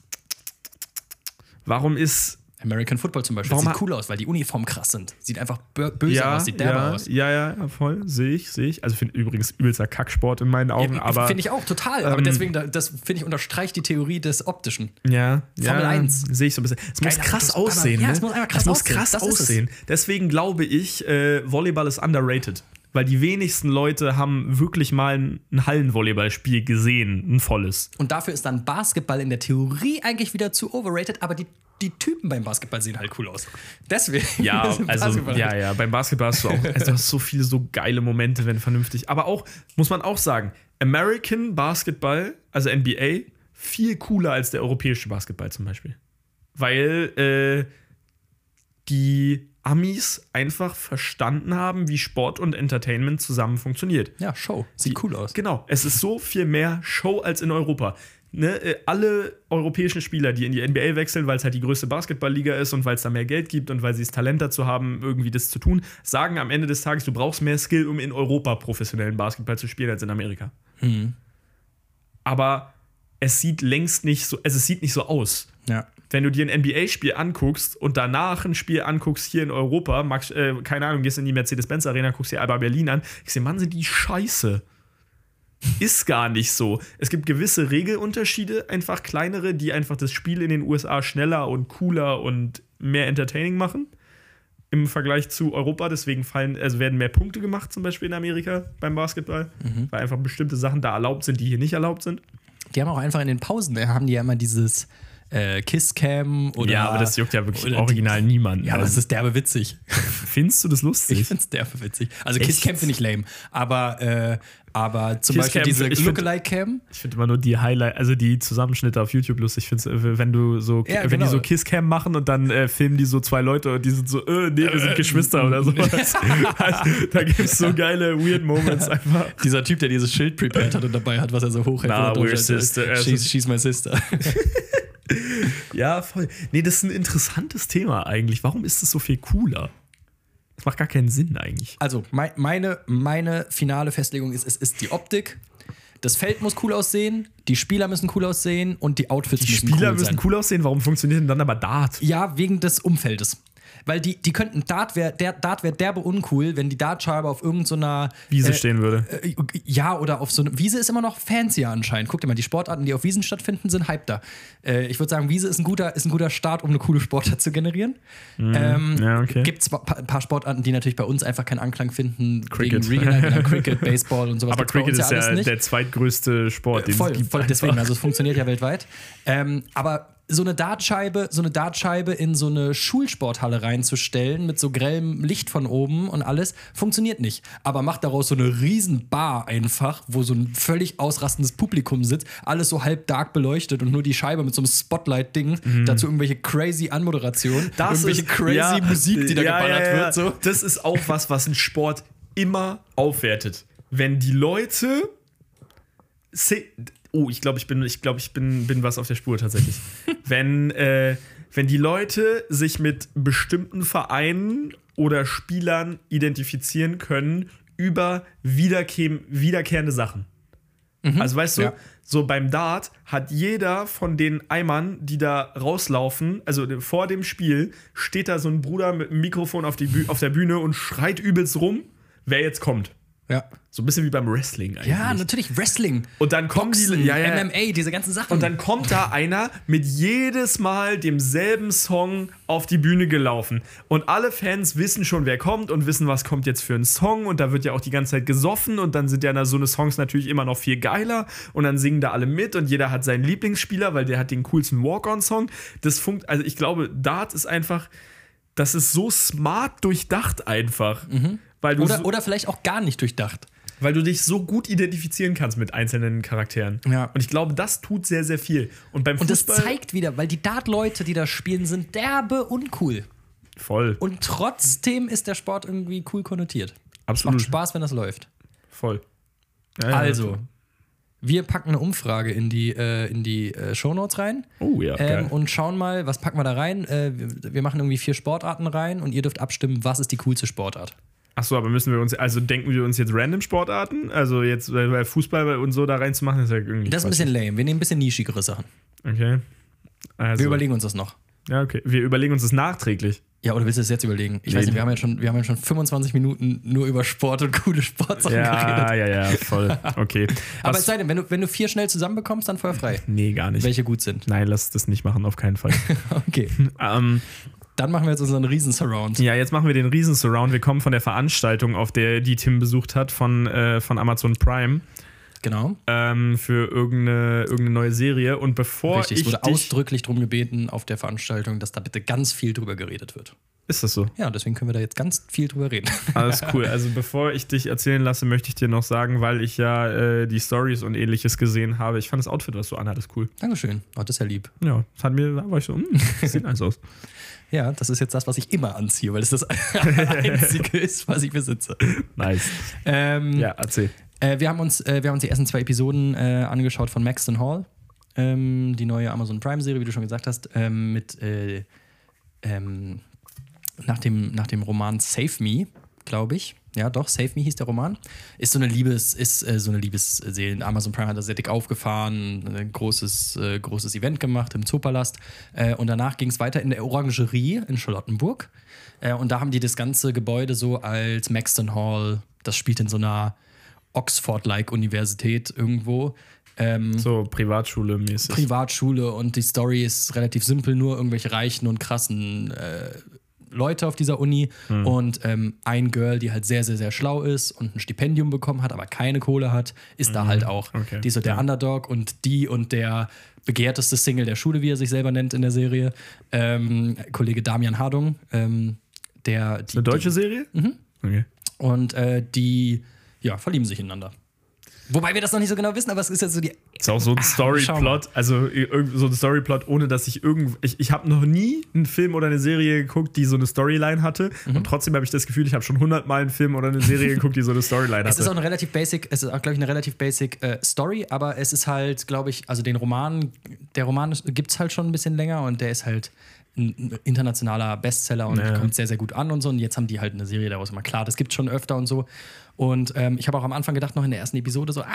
warum ist American Football zum Beispiel, Warum das ha- sieht cool aus, weil die Uniformen krass sind. Sieht einfach bö- böse ja, aus, sieht derbe ja, aus. ja, ja, ja, voll, sehe ich, sehe ich. Also finde übrigens übelster Kacksport in meinen Augen, Ja, aber finde ich auch total, aber ähm, deswegen, da- das finde ich unterstreicht die Theorie des Optischen. ja, Formel ja, eins. sehe ich so ein bisschen. Es muss Geile krass Autos, aussehen, aber- ja, ne? es muss einfach krass es muss aussehen. krass Das ist es. aussehen. Deswegen glaube ich, äh, Volleyball ist underrated. Weil die wenigsten Leute haben wirklich mal ein, ein Hallenvolleyballspiel gesehen, ein volles. Und dafür ist dann Basketball in der Theorie eigentlich wieder zu overrated, aber die, die Typen beim Basketball sehen halt cool aus. Deswegen. Ja, ist also, Basketball ja, halt- ja, beim Basketball hast du auch, also du hast so viele so geile Momente, wenn vernünftig. Aber auch, muss man auch sagen, American Basketball, also N B A, viel cooler als der europäische Basketball zum Beispiel. Weil äh, die Amis einfach verstanden haben, wie Sport und Entertainment zusammen funktioniert. Ja, Show. Sieht Die- cool aus. Genau, es ist so viel mehr Show als in Europa. Ne, äh, alle europäischen Spieler, die in die N B A wechseln, weil es halt die größte Basketballliga ist und weil es da mehr Geld gibt und weil sie das Talent dazu haben, irgendwie das zu tun, sagen am Ende des Tages, du brauchst mehr Skill, um in Europa professionellen Basketball zu spielen, als in Amerika. Mhm. Aber es sieht längst nicht so, also es sieht nicht so aus. Ja. Wenn du dir ein N B A-Spiel anguckst und danach ein Spiel anguckst hier in Europa, magst, äh, keine Ahnung, gehst in die Mercedes-Benz-Arena, guckst dir Alba Berlin an, ich sehe, Mann, sind die scheiße. Ist gar nicht so. Es gibt gewisse Regelunterschiede, einfach kleinere, die einfach das Spiel in den U S A schneller und cooler und mehr entertaining machen im Vergleich zu Europa. Deswegen fallen, also werden mehr Punkte gemacht, zum Beispiel in Amerika beim Basketball, Mhm. weil einfach bestimmte Sachen da erlaubt sind, die hier nicht erlaubt sind. Die haben auch einfach in den Pausen, da haben die ja immer dieses äh, Kisscam oder. Ja, aber das juckt ja wirklich original die, niemanden. Ja, aber es ist derbe witzig. Findest du das lustig? Ich find's derbe witzig. Also Echt? Kisscam finde ich lame. Aber, äh, aber zum Kisscam, Beispiel diese ich find- Lookalike-Cam. Ich finde immer nur die Highlight, also die Zusammenschnitte auf YouTube lustig. Ich finde, wenn du so, Ja, wenn genau. die so Kisscam machen und dann äh, filmen die so zwei Leute und die sind so, äh, nee, wir sind Geschwister oder so. Also, da gibt es so geile weird Moments einfach. Dieser Typ, der dieses Schild prepared hat und dabei hat, was er so hochhält. Nah, wo er we're drauf steht, sister. She's, she's my sister. Ja, voll. Nee, das ist ein interessantes Thema eigentlich. Warum ist das so viel cooler? Das macht gar keinen Sinn eigentlich. Also, mein, meine, meine finale Festlegung ist, es ist die Optik. Das Feld muss cool aussehen, die Spieler müssen cool aussehen und die Outfits Die müssen Spieler cool müssen sein. cool aussehen, warum funktioniert denn dann aber Dart? Ja, wegen des Umfeldes. Weil die, die könnten, Dart wäre der, Dart wär derbe uncool, wenn die Dartscheibe auf irgendeiner Wiese äh, stehen würde. Äh, ja, oder auf so einer Wiese ist immer noch fancier anscheinend. Guck dir mal, die Sportarten, die auf Wiesen stattfinden, sind hypter. Äh, ich würde sagen, Wiese ist ein, guter, ist ein guter Start, um eine coole Sportart zu generieren. Mhm. Ähm, Ja, okay. Gibt es ein paar Sportarten, die natürlich bei uns einfach keinen Anklang finden. Cricket. Wegen Regional, genau, Cricket, Baseball und sowas. Aber gibt's bei Cricket uns ist ja alles nicht. der zweitgrößte Sport, den Voll, es gibt. voll einfach. deswegen, also es funktioniert ja weltweit. Ähm, aber so eine Dartscheibe, so eine Dartscheibe in so eine Schulsporthalle reinzustellen mit so grellem Licht von oben und alles, funktioniert nicht. Aber macht daraus so eine riesen Bar einfach, wo so ein völlig ausrastendes Publikum sitzt, alles so halb dark beleuchtet und nur die Scheibe mit so einem Spotlight-Ding, dazu irgendwelche crazy Anmoderationen, irgendwelche ist- crazy ja, Musik, die da ja, geballert ja, ja. wird. So. Das ist auch was, was ein Sport immer aufwertet. Wenn die Leute. se- Oh, ich glaube, ich bin, ich glaube, ich bin, bin was auf der Spur tatsächlich. wenn, äh, wenn die Leute sich mit bestimmten Vereinen oder Spielern identifizieren können über wiederkehr, wiederkehrende Sachen. Also weißt du, Ja. so beim Dart hat jeder von den Eimern, die da rauslaufen, also vor dem Spiel, steht da so ein Bruder mit einem Mikrofon auf, die Büh- auf der Bühne und schreit übelst rum, wer jetzt kommt. Ja. So ein bisschen wie beim Wrestling eigentlich. ja, natürlich, Wrestling, Und dann kommen Boxen, die, ja, ja, M M A, diese ganzen Sachen. und dann kommt da einer mit jedes Mal demselben Song auf die Bühne gelaufen. Und alle Fans wissen schon, wer kommt und wissen, was kommt jetzt für ein Song. Und da wird ja auch die ganze Zeit gesoffen. Und dann sind ja so eine Songs natürlich immer noch viel geiler. Und dann singen da alle mit. Und jeder hat seinen Lieblingsspieler, weil der hat den coolsten Walk-On-Song. Das funkt, also ich glaube, Dart ist einfach, das ist so smart durchdacht einfach. Weil du oder, so, oder vielleicht auch gar nicht durchdacht. weil du dich so gut identifizieren kannst mit einzelnen Charakteren. Ja. Und ich glaube, das tut sehr, sehr viel. Und beim Und das Fußball zeigt wieder, weil die Dart-Leute, die da spielen, sind derbe uncool. voll, Und trotzdem ist der Sport irgendwie cool konnotiert. absolut, Macht Spaß, wenn das läuft. voll. Ja, ja, Also, wir packen eine Umfrage in die, äh, in die äh, Shownotes rein. Oh ja, geil. Ähm, und schauen mal, was packen wir da rein. Äh, wir, wir machen irgendwie vier Sportarten rein und ihr dürft abstimmen, was ist die coolste Sportart. Achso, aber müssen wir uns, also denken wir uns jetzt random Sportarten? Also jetzt bei Fußball und so da reinzumachen, ist ja irgendwie. Das ist ein bisschen lame. Wir nehmen ein bisschen nischigere Sachen. Okay. Also, Wir überlegen uns das noch. Ja, okay. Wir überlegen uns das nachträglich. Ja, oder willst du das jetzt überlegen? Ich Nee. weiß nicht, wir haben, ja schon, wir haben ja schon fünfundzwanzig Minuten nur über Sport und coole Sportsachen Ja, geredet. ja, ja, voll. Okay. Aber Was- es sei denn, wenn du, wenn du vier schnell zusammenbekommst, dann Feuer frei. nee, gar nicht. Welche gut sind. Nein, lass das nicht machen, auf keinen Fall. Okay. ähm, Dann machen wir jetzt unseren Riesen-Surround. Ja, jetzt machen wir den Riesen-Surround. Wir kommen von der Veranstaltung, auf der die Tim besucht hat, von, äh, von Amazon Prime Genau. ähm, für irgendeine, irgendeine neue Serie. Und bevor Richtig, es ich wurde dich, ausdrücklich darum gebeten auf der Veranstaltung, dass da bitte ganz viel drüber geredet wird. Ist das so? Ja, deswegen können wir da jetzt ganz viel drüber reden. Alles cool. Also bevor ich dich erzählen lasse, möchte ich dir noch sagen, weil ich ja äh, die Stories und ähnliches gesehen habe. Ich fand das Outfit, was du anhattest, cool. Dankeschön. Oh, das ist ja lieb. Ja, das hat mir, da war ich so, hm, das sieht nice aus. Ja, das ist jetzt das, was ich immer anziehe, weil es das Einzige ist, was ich besitze. Nice. Ähm, Ja, erzähl. Äh, wir, haben uns, äh, wir haben uns die ersten zwei Episoden äh, angeschaut von Maxton Hall. Ähm, die neue Amazon Prime-Serie, wie du schon gesagt hast, ähm, mit äh, ähm, nach, dem, nach dem Roman Save Me, glaube ich. Ja, doch, Save Me hieß der Roman. Ist so eine Liebes, ist äh, so eine Liebesserie. Amazon Prime hat das sehr dick aufgefahren, ein großes, äh, großes Event gemacht im Zoopalast. Äh, und danach ging es weiter in der Orangerie in Charlottenburg. Äh, und da haben die das ganze Gebäude so als Maxton Hall, das spielt in so einer Oxford-like Universität irgendwo. Ähm, So Privatschule mäßig. Privatschule und die Story ist relativ simpel, nur irgendwelche reichen und krassen äh, Leute auf dieser Uni mhm. und ähm, ein Girl, die halt sehr, sehr, sehr schlau ist und ein Stipendium bekommen hat, aber keine Kohle hat, ist mhm. da halt auch. Okay. Die ist so der ja. Underdog und die und der begehrteste Single der Schule, wie er sich selber nennt in der Serie, ähm, Kollege Damian Hardung, ähm, der... Die, eine deutsche die, Serie? Mhm. Okay. Und äh, die, ja, verlieben sich ineinander. Wobei wir das noch nicht so genau wissen, aber es ist ja so die... Ist auch so ein Storyplot, also so ein Storyplot, ohne dass ich irgend... Ich, ich habe noch nie einen Film oder eine Serie geguckt, die so eine Storyline hatte. Mhm. Und trotzdem habe ich das Gefühl, ich habe schon hundertmal einen Film oder eine Serie geguckt, die so eine Storyline hatte. Es ist auch eine relativ basic, es ist auch, glaube ich, eine relativ basic äh, Story, aber es ist halt, glaube ich, also den Roman, der Roman gibt es halt schon ein bisschen länger und der ist halt ein internationaler Bestseller und ja. kommt sehr, sehr gut an und so. Und jetzt haben die halt eine Serie daraus gemacht. Klar, das gibt es schon öfter und so. Und ähm, ich habe auch am Anfang gedacht, noch in der ersten Episode so, ah,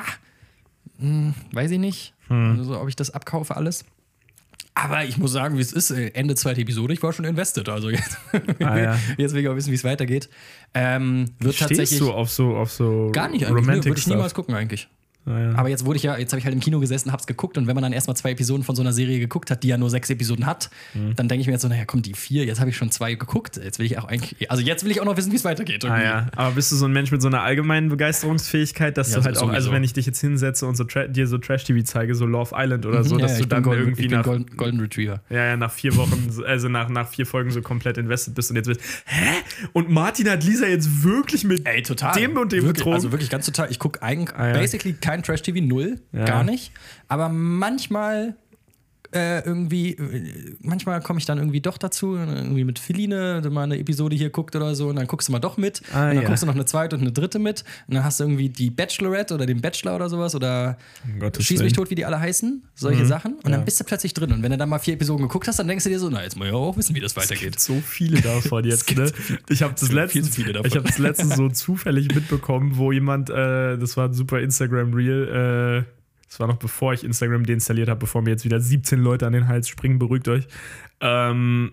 mh, weiß ich nicht, hm. also, ob ich das abkaufe alles. Aber ich muss sagen, wie es ist, Ende zweite Episode, ich war schon invested. Also jetzt, ah, ja. jetzt will ich auch wissen, wie es weitergeht. Ähm, wird Stehst tatsächlich du auf so, auf so gar nicht eigentlich, ne, würde ich niemals gucken eigentlich. Ah, ja. Aber jetzt wurde ich ja, jetzt habe ich halt im Kino gesessen, hab's geguckt und wenn man dann erstmal zwei Episoden von so einer Serie geguckt hat, die ja nur sechs Episoden hat, mhm. dann denke ich mir jetzt so, naja, komm, die vier, jetzt habe ich schon zwei geguckt, jetzt will ich auch eigentlich, also jetzt will ich auch noch wissen, wie es weitergeht. Ah, ja. Aber bist du so ein Mensch mit so einer allgemeinen Begeisterungsfähigkeit, dass ja, du halt auch, also wenn ich dich jetzt hinsetze und so tra- dir so Trash-T V zeige, so Love Island oder so, mhm, ja, dass ja, du dann Golden, irgendwie nach Golden, Golden Retriever. Ja, ja, nach vier Wochen, also nach, nach vier Folgen so komplett invested bist und jetzt bist, hä? Und Martin hat Lisa jetzt wirklich mit Ey, total. dem und dem wirklich, betrogen? Also wirklich ganz total, ich gucke eigentlich ah, ja. basically kein Trash-T V, null. Ja. Gar nicht. Aber manchmal äh, irgendwie, manchmal komme ich dann irgendwie doch dazu, irgendwie mit Feline, wenn mal eine Episode hier guckt oder so, und dann guckst du mal doch mit. Ah, und dann ja. guckst du noch eine zweite und eine dritte mit. Und dann hast du irgendwie die Bachelorette oder den Bachelor oder sowas oder um Schieß mich tot, wie die alle heißen. Solche mhm. Sachen. Und ja. dann bist du plötzlich drin. Und wenn du dann mal vier Episoden geguckt hast, dann denkst du dir so, na, jetzt muss ich auch wissen, wie das weitergeht. Es gibt so viele davon jetzt, ne? Ich habe das, letztens, ich hab das letztens so zufällig mitbekommen, wo jemand, äh, das war ein super Instagram-Reel, äh, das war noch bevor ich Instagram deinstalliert habe, bevor mir jetzt wieder siebzehn Leute an den Hals springen, beruhigt euch. Ähm,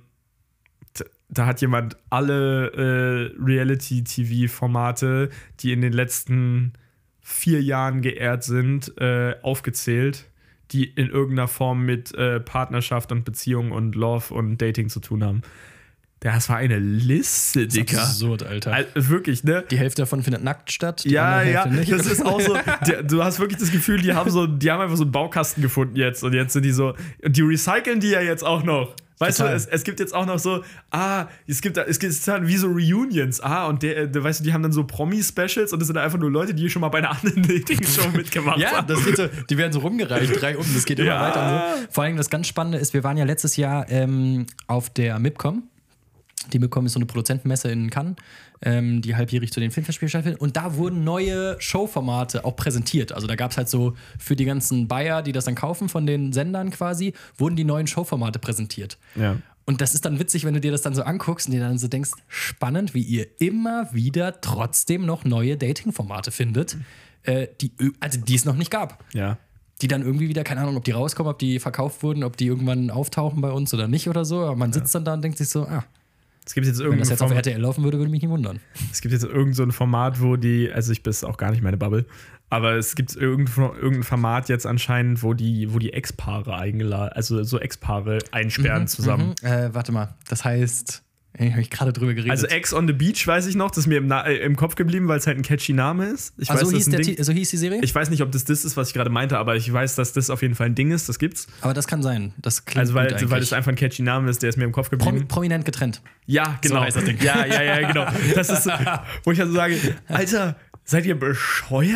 t- da hat jemand alle äh, Reality-T V-Formate, die in den letzten vier Jahren geehrt sind, äh, aufgezählt, die in irgendeiner Form mit äh, Partnerschaft und Beziehung und Love und Dating zu tun haben. Das war eine Liste, Dicker. Das ist absurd, Alter. Also, wirklich, ne? Die Hälfte davon findet nackt statt. Die ja, ja, nicht. Das ist auch so, die, du hast wirklich das Gefühl, die haben so, die haben einfach so einen Baukasten gefunden jetzt und jetzt sind die so, und die recyceln die ja jetzt auch noch. Weißt Total. du, es, es gibt jetzt auch noch so, ah, es gibt, es gibt es halt wie so Reunions, ah, und der, der, weißt du, die haben dann so Promi-Specials und das sind einfach nur Leute, die schon mal bei einer anderen Dating-Show mitgemacht ja, haben. Das geht so, die werden so rumgereicht, drei um, das geht immer ja. weiter und so. Vor allem das ganz Spannende ist, wir waren ja letztes Jahr ähm, auf der MIPCOM. Die MIPCOM ist so eine Produzentenmesse in Cannes, ähm, die halbjährig zu den Filmfestspielen stattfindet. Und da wurden neue Showformate auch präsentiert. Also da gab es halt so für die ganzen Buyer, die das dann kaufen von den Sendern quasi, wurden die neuen Showformate präsentiert. Ja. Und das ist dann witzig, wenn du dir das dann so anguckst und dir dann so denkst, spannend, wie ihr immer wieder trotzdem noch neue Dating-Formate findet, äh, die, also die es noch nicht gab. Ja. Die dann irgendwie wieder, keine Ahnung, ob die rauskommen, ob die verkauft wurden, ob die irgendwann auftauchen bei uns oder nicht oder so. Aber man sitzt ja. dann da und denkt sich so, ah, es gibt jetzt wenn das jetzt Form- auf R T L laufen würde, würde mich nicht wundern. Es gibt jetzt irgend so ein Format, wo die, also ich bin auch gar nicht meine Bubble, aber es gibt irgendein, irgendein Format jetzt anscheinend, wo die, wo die Ex-Paare eingeladen, also so Ex-Paare einsperren mhm, zusammen. Mhm. Äh, warte mal, das heißt, ich habe gerade drüber geredet. Also Ex on the Beach weiß ich noch, das ist mir im, Na- äh, im Kopf geblieben, weil es halt ein catchy Name ist. Ich also weiß, so, hieß der T- so hieß die Serie? Ich weiß nicht, ob das das ist, was ich gerade meinte, aber ich weiß, dass das auf jeden Fall ein Ding ist, das gibt's. Aber das kann sein, das klingt Also weil, gut weil das einfach ein catchy Name ist, der ist mir im Kopf geblieben. Prom- prominent getrennt. Ja, genau. So heißt das Ding. Ja, ja, ja, genau. Das ist so, wo ich also sage, Alter, seid ihr bescheuert?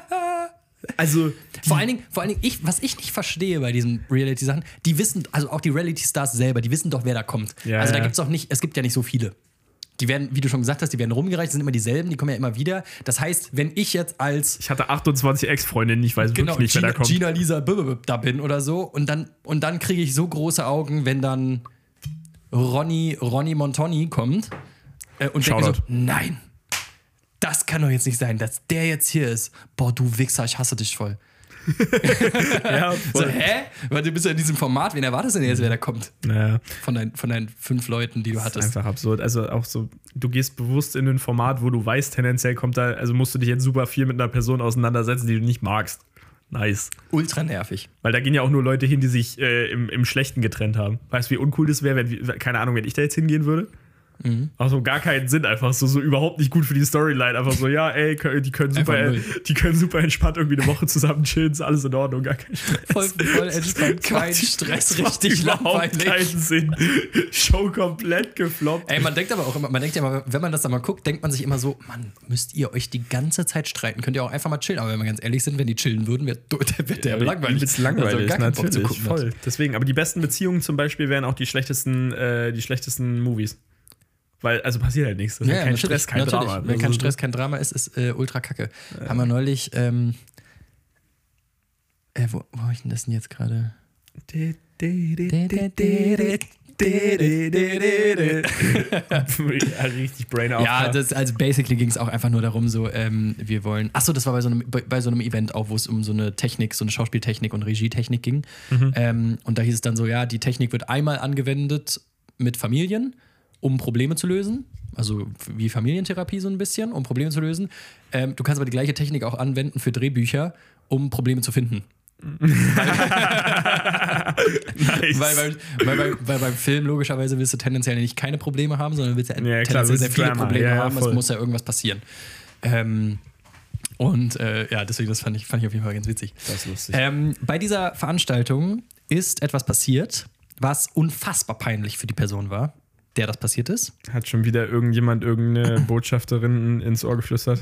Also vor allen Dingen, vor allen Dingen ich, was ich nicht verstehe bei diesen Reality-Sachen, die wissen, also auch die Reality-Stars selber, die wissen doch, wer da kommt. Ja, also da ja. gibt's auch nicht, es gibt ja nicht so viele. Die werden, wie du schon gesagt hast, die werden rumgereicht, das sind immer dieselben, die kommen ja immer wieder. Das heißt, wenn ich jetzt als Ich hatte achtundzwanzig Ex-Freundinnen, ich weiß genau, wirklich nicht, Gina, wer da kommt. Gina, Lisa, b- da bin oder so und dann, und dann kriege ich so große Augen, wenn dann Ronny, Ronny Montoni kommt äh, und denke so, nein, das kann doch jetzt nicht sein, dass der jetzt hier ist. Boah, du Wichser, ich hasse dich voll. ja, voll. So, hä? Weil du bist ja in diesem Format, wen erwartest du denn jetzt, wer da kommt? Ja. Von, dein, von deinen fünf Leuten, die du das hattest. Ist einfach absurd. Also auch so, du gehst bewusst in ein Format, wo du weißt, tendenziell kommt da, also musst du dich jetzt super viel mit einer Person auseinandersetzen, die du nicht magst. Nice. Ultra nervig. Weil da gehen ja auch nur Leute hin, die sich äh, im, im Schlechten getrennt haben. Weißt du, wie uncool das wäre, wenn, keine Ahnung, wenn ich da jetzt hingehen würde? Mhm. Also gar keinen Sinn, einfach so, so überhaupt nicht gut für die Storyline. Einfach so, ja, ey, die können super, äh, die können super entspannt irgendwie eine Woche zusammen chillen, ist alles in Ordnung, gar kein Stress. Voll, voll entspannt, kein Stress, richtig langweilig. Überhaupt keinen Sinn. Show komplett gefloppt. Ey, man denkt aber auch immer, man denkt ja immer, wenn man das dann mal guckt, denkt man sich immer so, Mann, müsst ihr euch die ganze Zeit streiten, könnt ihr auch einfach mal chillen. Aber wenn wir ganz ehrlich sind, wenn die chillen würden, wird der, wird der ja, langweilig. Ist langweilig, also natürlich, zu gucken, voll. Deswegen, aber die besten Beziehungen zum Beispiel wären auch die schlechtesten, äh, die schlechtesten Movies. Weil, also passiert halt nichts. Das ist ja, ja kein Stress, kein natürlich. Drama. Wenn kein Stress, kein Drama ist, ist äh, ultra kacke. Ja. Haben wir neulich, ähm, äh, wo, wo hab ich denn das denn jetzt gerade? Ja, richtig Brain auf. Ja, das, also basically ging es auch einfach nur darum, so, ähm, wir wollen, achso, das war bei so einem, bei, bei so einem Event auch, wo es um so eine Technik, so eine Schauspieltechnik und Regietechnik ging. Mhm. Ähm, und da hieß es dann so, ja, die Technik wird einmal angewendet mit Familien, um Probleme zu lösen. Also wie Familientherapie so ein bisschen, um Probleme zu lösen. Ähm, du kannst aber die gleiche Technik auch anwenden für Drehbücher, um Probleme zu finden. Nice. weil, weil, weil, weil, weil beim Film logischerweise willst du tendenziell nicht keine Probleme haben, sondern willst du ja, klar, tendenziell sehr viele Drama. Probleme ja, haben. Es muss ja irgendwas passieren. Ähm, und äh, ja, deswegen, das fand ich, fand ich auf jeden Fall ganz witzig. Das ist lustig. Ähm, bei dieser Veranstaltung ist etwas passiert, was unfassbar peinlich für die Person war, der das passiert ist. Hat schon wieder irgendjemand irgendeine Botschafterin ins Ohr geflüstert?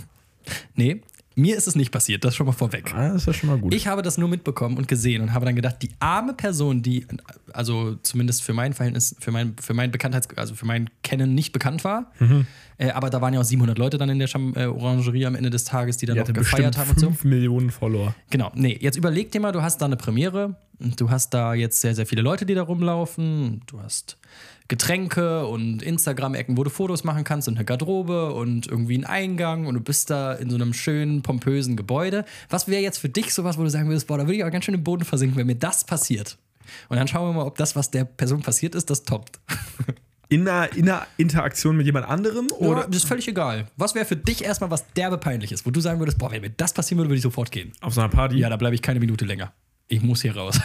Nee, mir ist es nicht passiert, das schon mal vorweg. Ah, das ist ja schon mal gut. Ich habe das nur mitbekommen und gesehen und habe dann gedacht, die arme Person, die, also zumindest für mein Verhältnis, für mein, für mein Bekanntheits-, also für mein Kennen nicht bekannt war, mhm. äh, aber da waren ja auch siebenhundert Leute dann in der Scham- äh, Orangerie am Ende des Tages, die dann noch gefeiert haben und so. fünf Millionen Follower. Genau, nee, jetzt überleg dir mal, du hast da eine Premiere und du hast da jetzt sehr, sehr viele Leute, die da rumlaufen, du hast Getränke und Instagram-Ecken, wo du Fotos machen kannst und eine Garderobe und irgendwie einen Eingang und du bist da in so einem schönen, pompösen Gebäude. Was wäre jetzt für dich sowas, wo du sagen würdest, boah, da würde ich aber ganz schön im Boden versinken, wenn mir das passiert? Und dann schauen wir mal, ob das, was der Person passiert ist, das toppt. In einer, in einer Interaktion mit jemand anderem? Oder? Ja, das ist völlig egal. Was wäre für dich erstmal was derbe peinlich ist, wo du sagen würdest, boah, wenn mir das passieren würde, würde ich sofort gehen. Auf so einer Party? Ja, da bleibe ich keine Minute länger. Ich muss hier raus.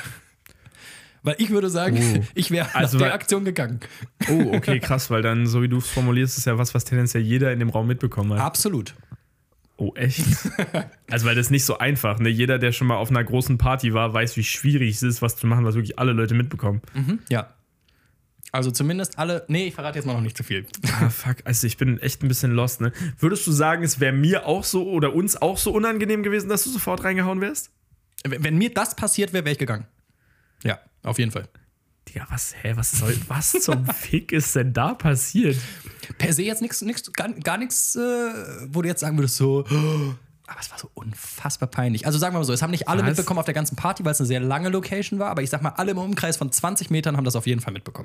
Weil ich würde sagen, oh. ich wäre also nach der Aktion gegangen. Oh, okay, krass, weil dann, so wie du es formulierst, ist ja was, was tendenziell jeder in dem Raum mitbekommen hat. Absolut. Oh, echt? Also, weil das ist nicht so einfach. Ne? Jeder, der schon mal auf einer großen Party war, weiß, wie schwierig es ist, was zu machen, was wirklich alle Leute mitbekommen. Mhm, ja. Also zumindest alle. Nee, ich verrate jetzt mal noch nicht zu viel. Ah, fuck. Also, ich bin echt ein bisschen lost, ne? Würdest du sagen, es wäre mir auch so oder uns auch so unangenehm gewesen, dass du sofort reingehauen wärst? Wenn mir das passiert wäre, wäre ich gegangen. Ja, auf jeden Fall. Digga, was, hä, was soll, was zum Fick ist denn da passiert? Per se jetzt nichts, nichts, gar, gar nichts, äh, wo du jetzt sagen würdest, so, oh, aber es war so unfassbar peinlich. Also sagen wir mal so, es haben nicht alle was? mitbekommen auf der ganzen Party, weil es eine sehr lange Location war, aber ich sag mal, alle im Umkreis von zwanzig Metern haben das auf jeden Fall mitbekommen.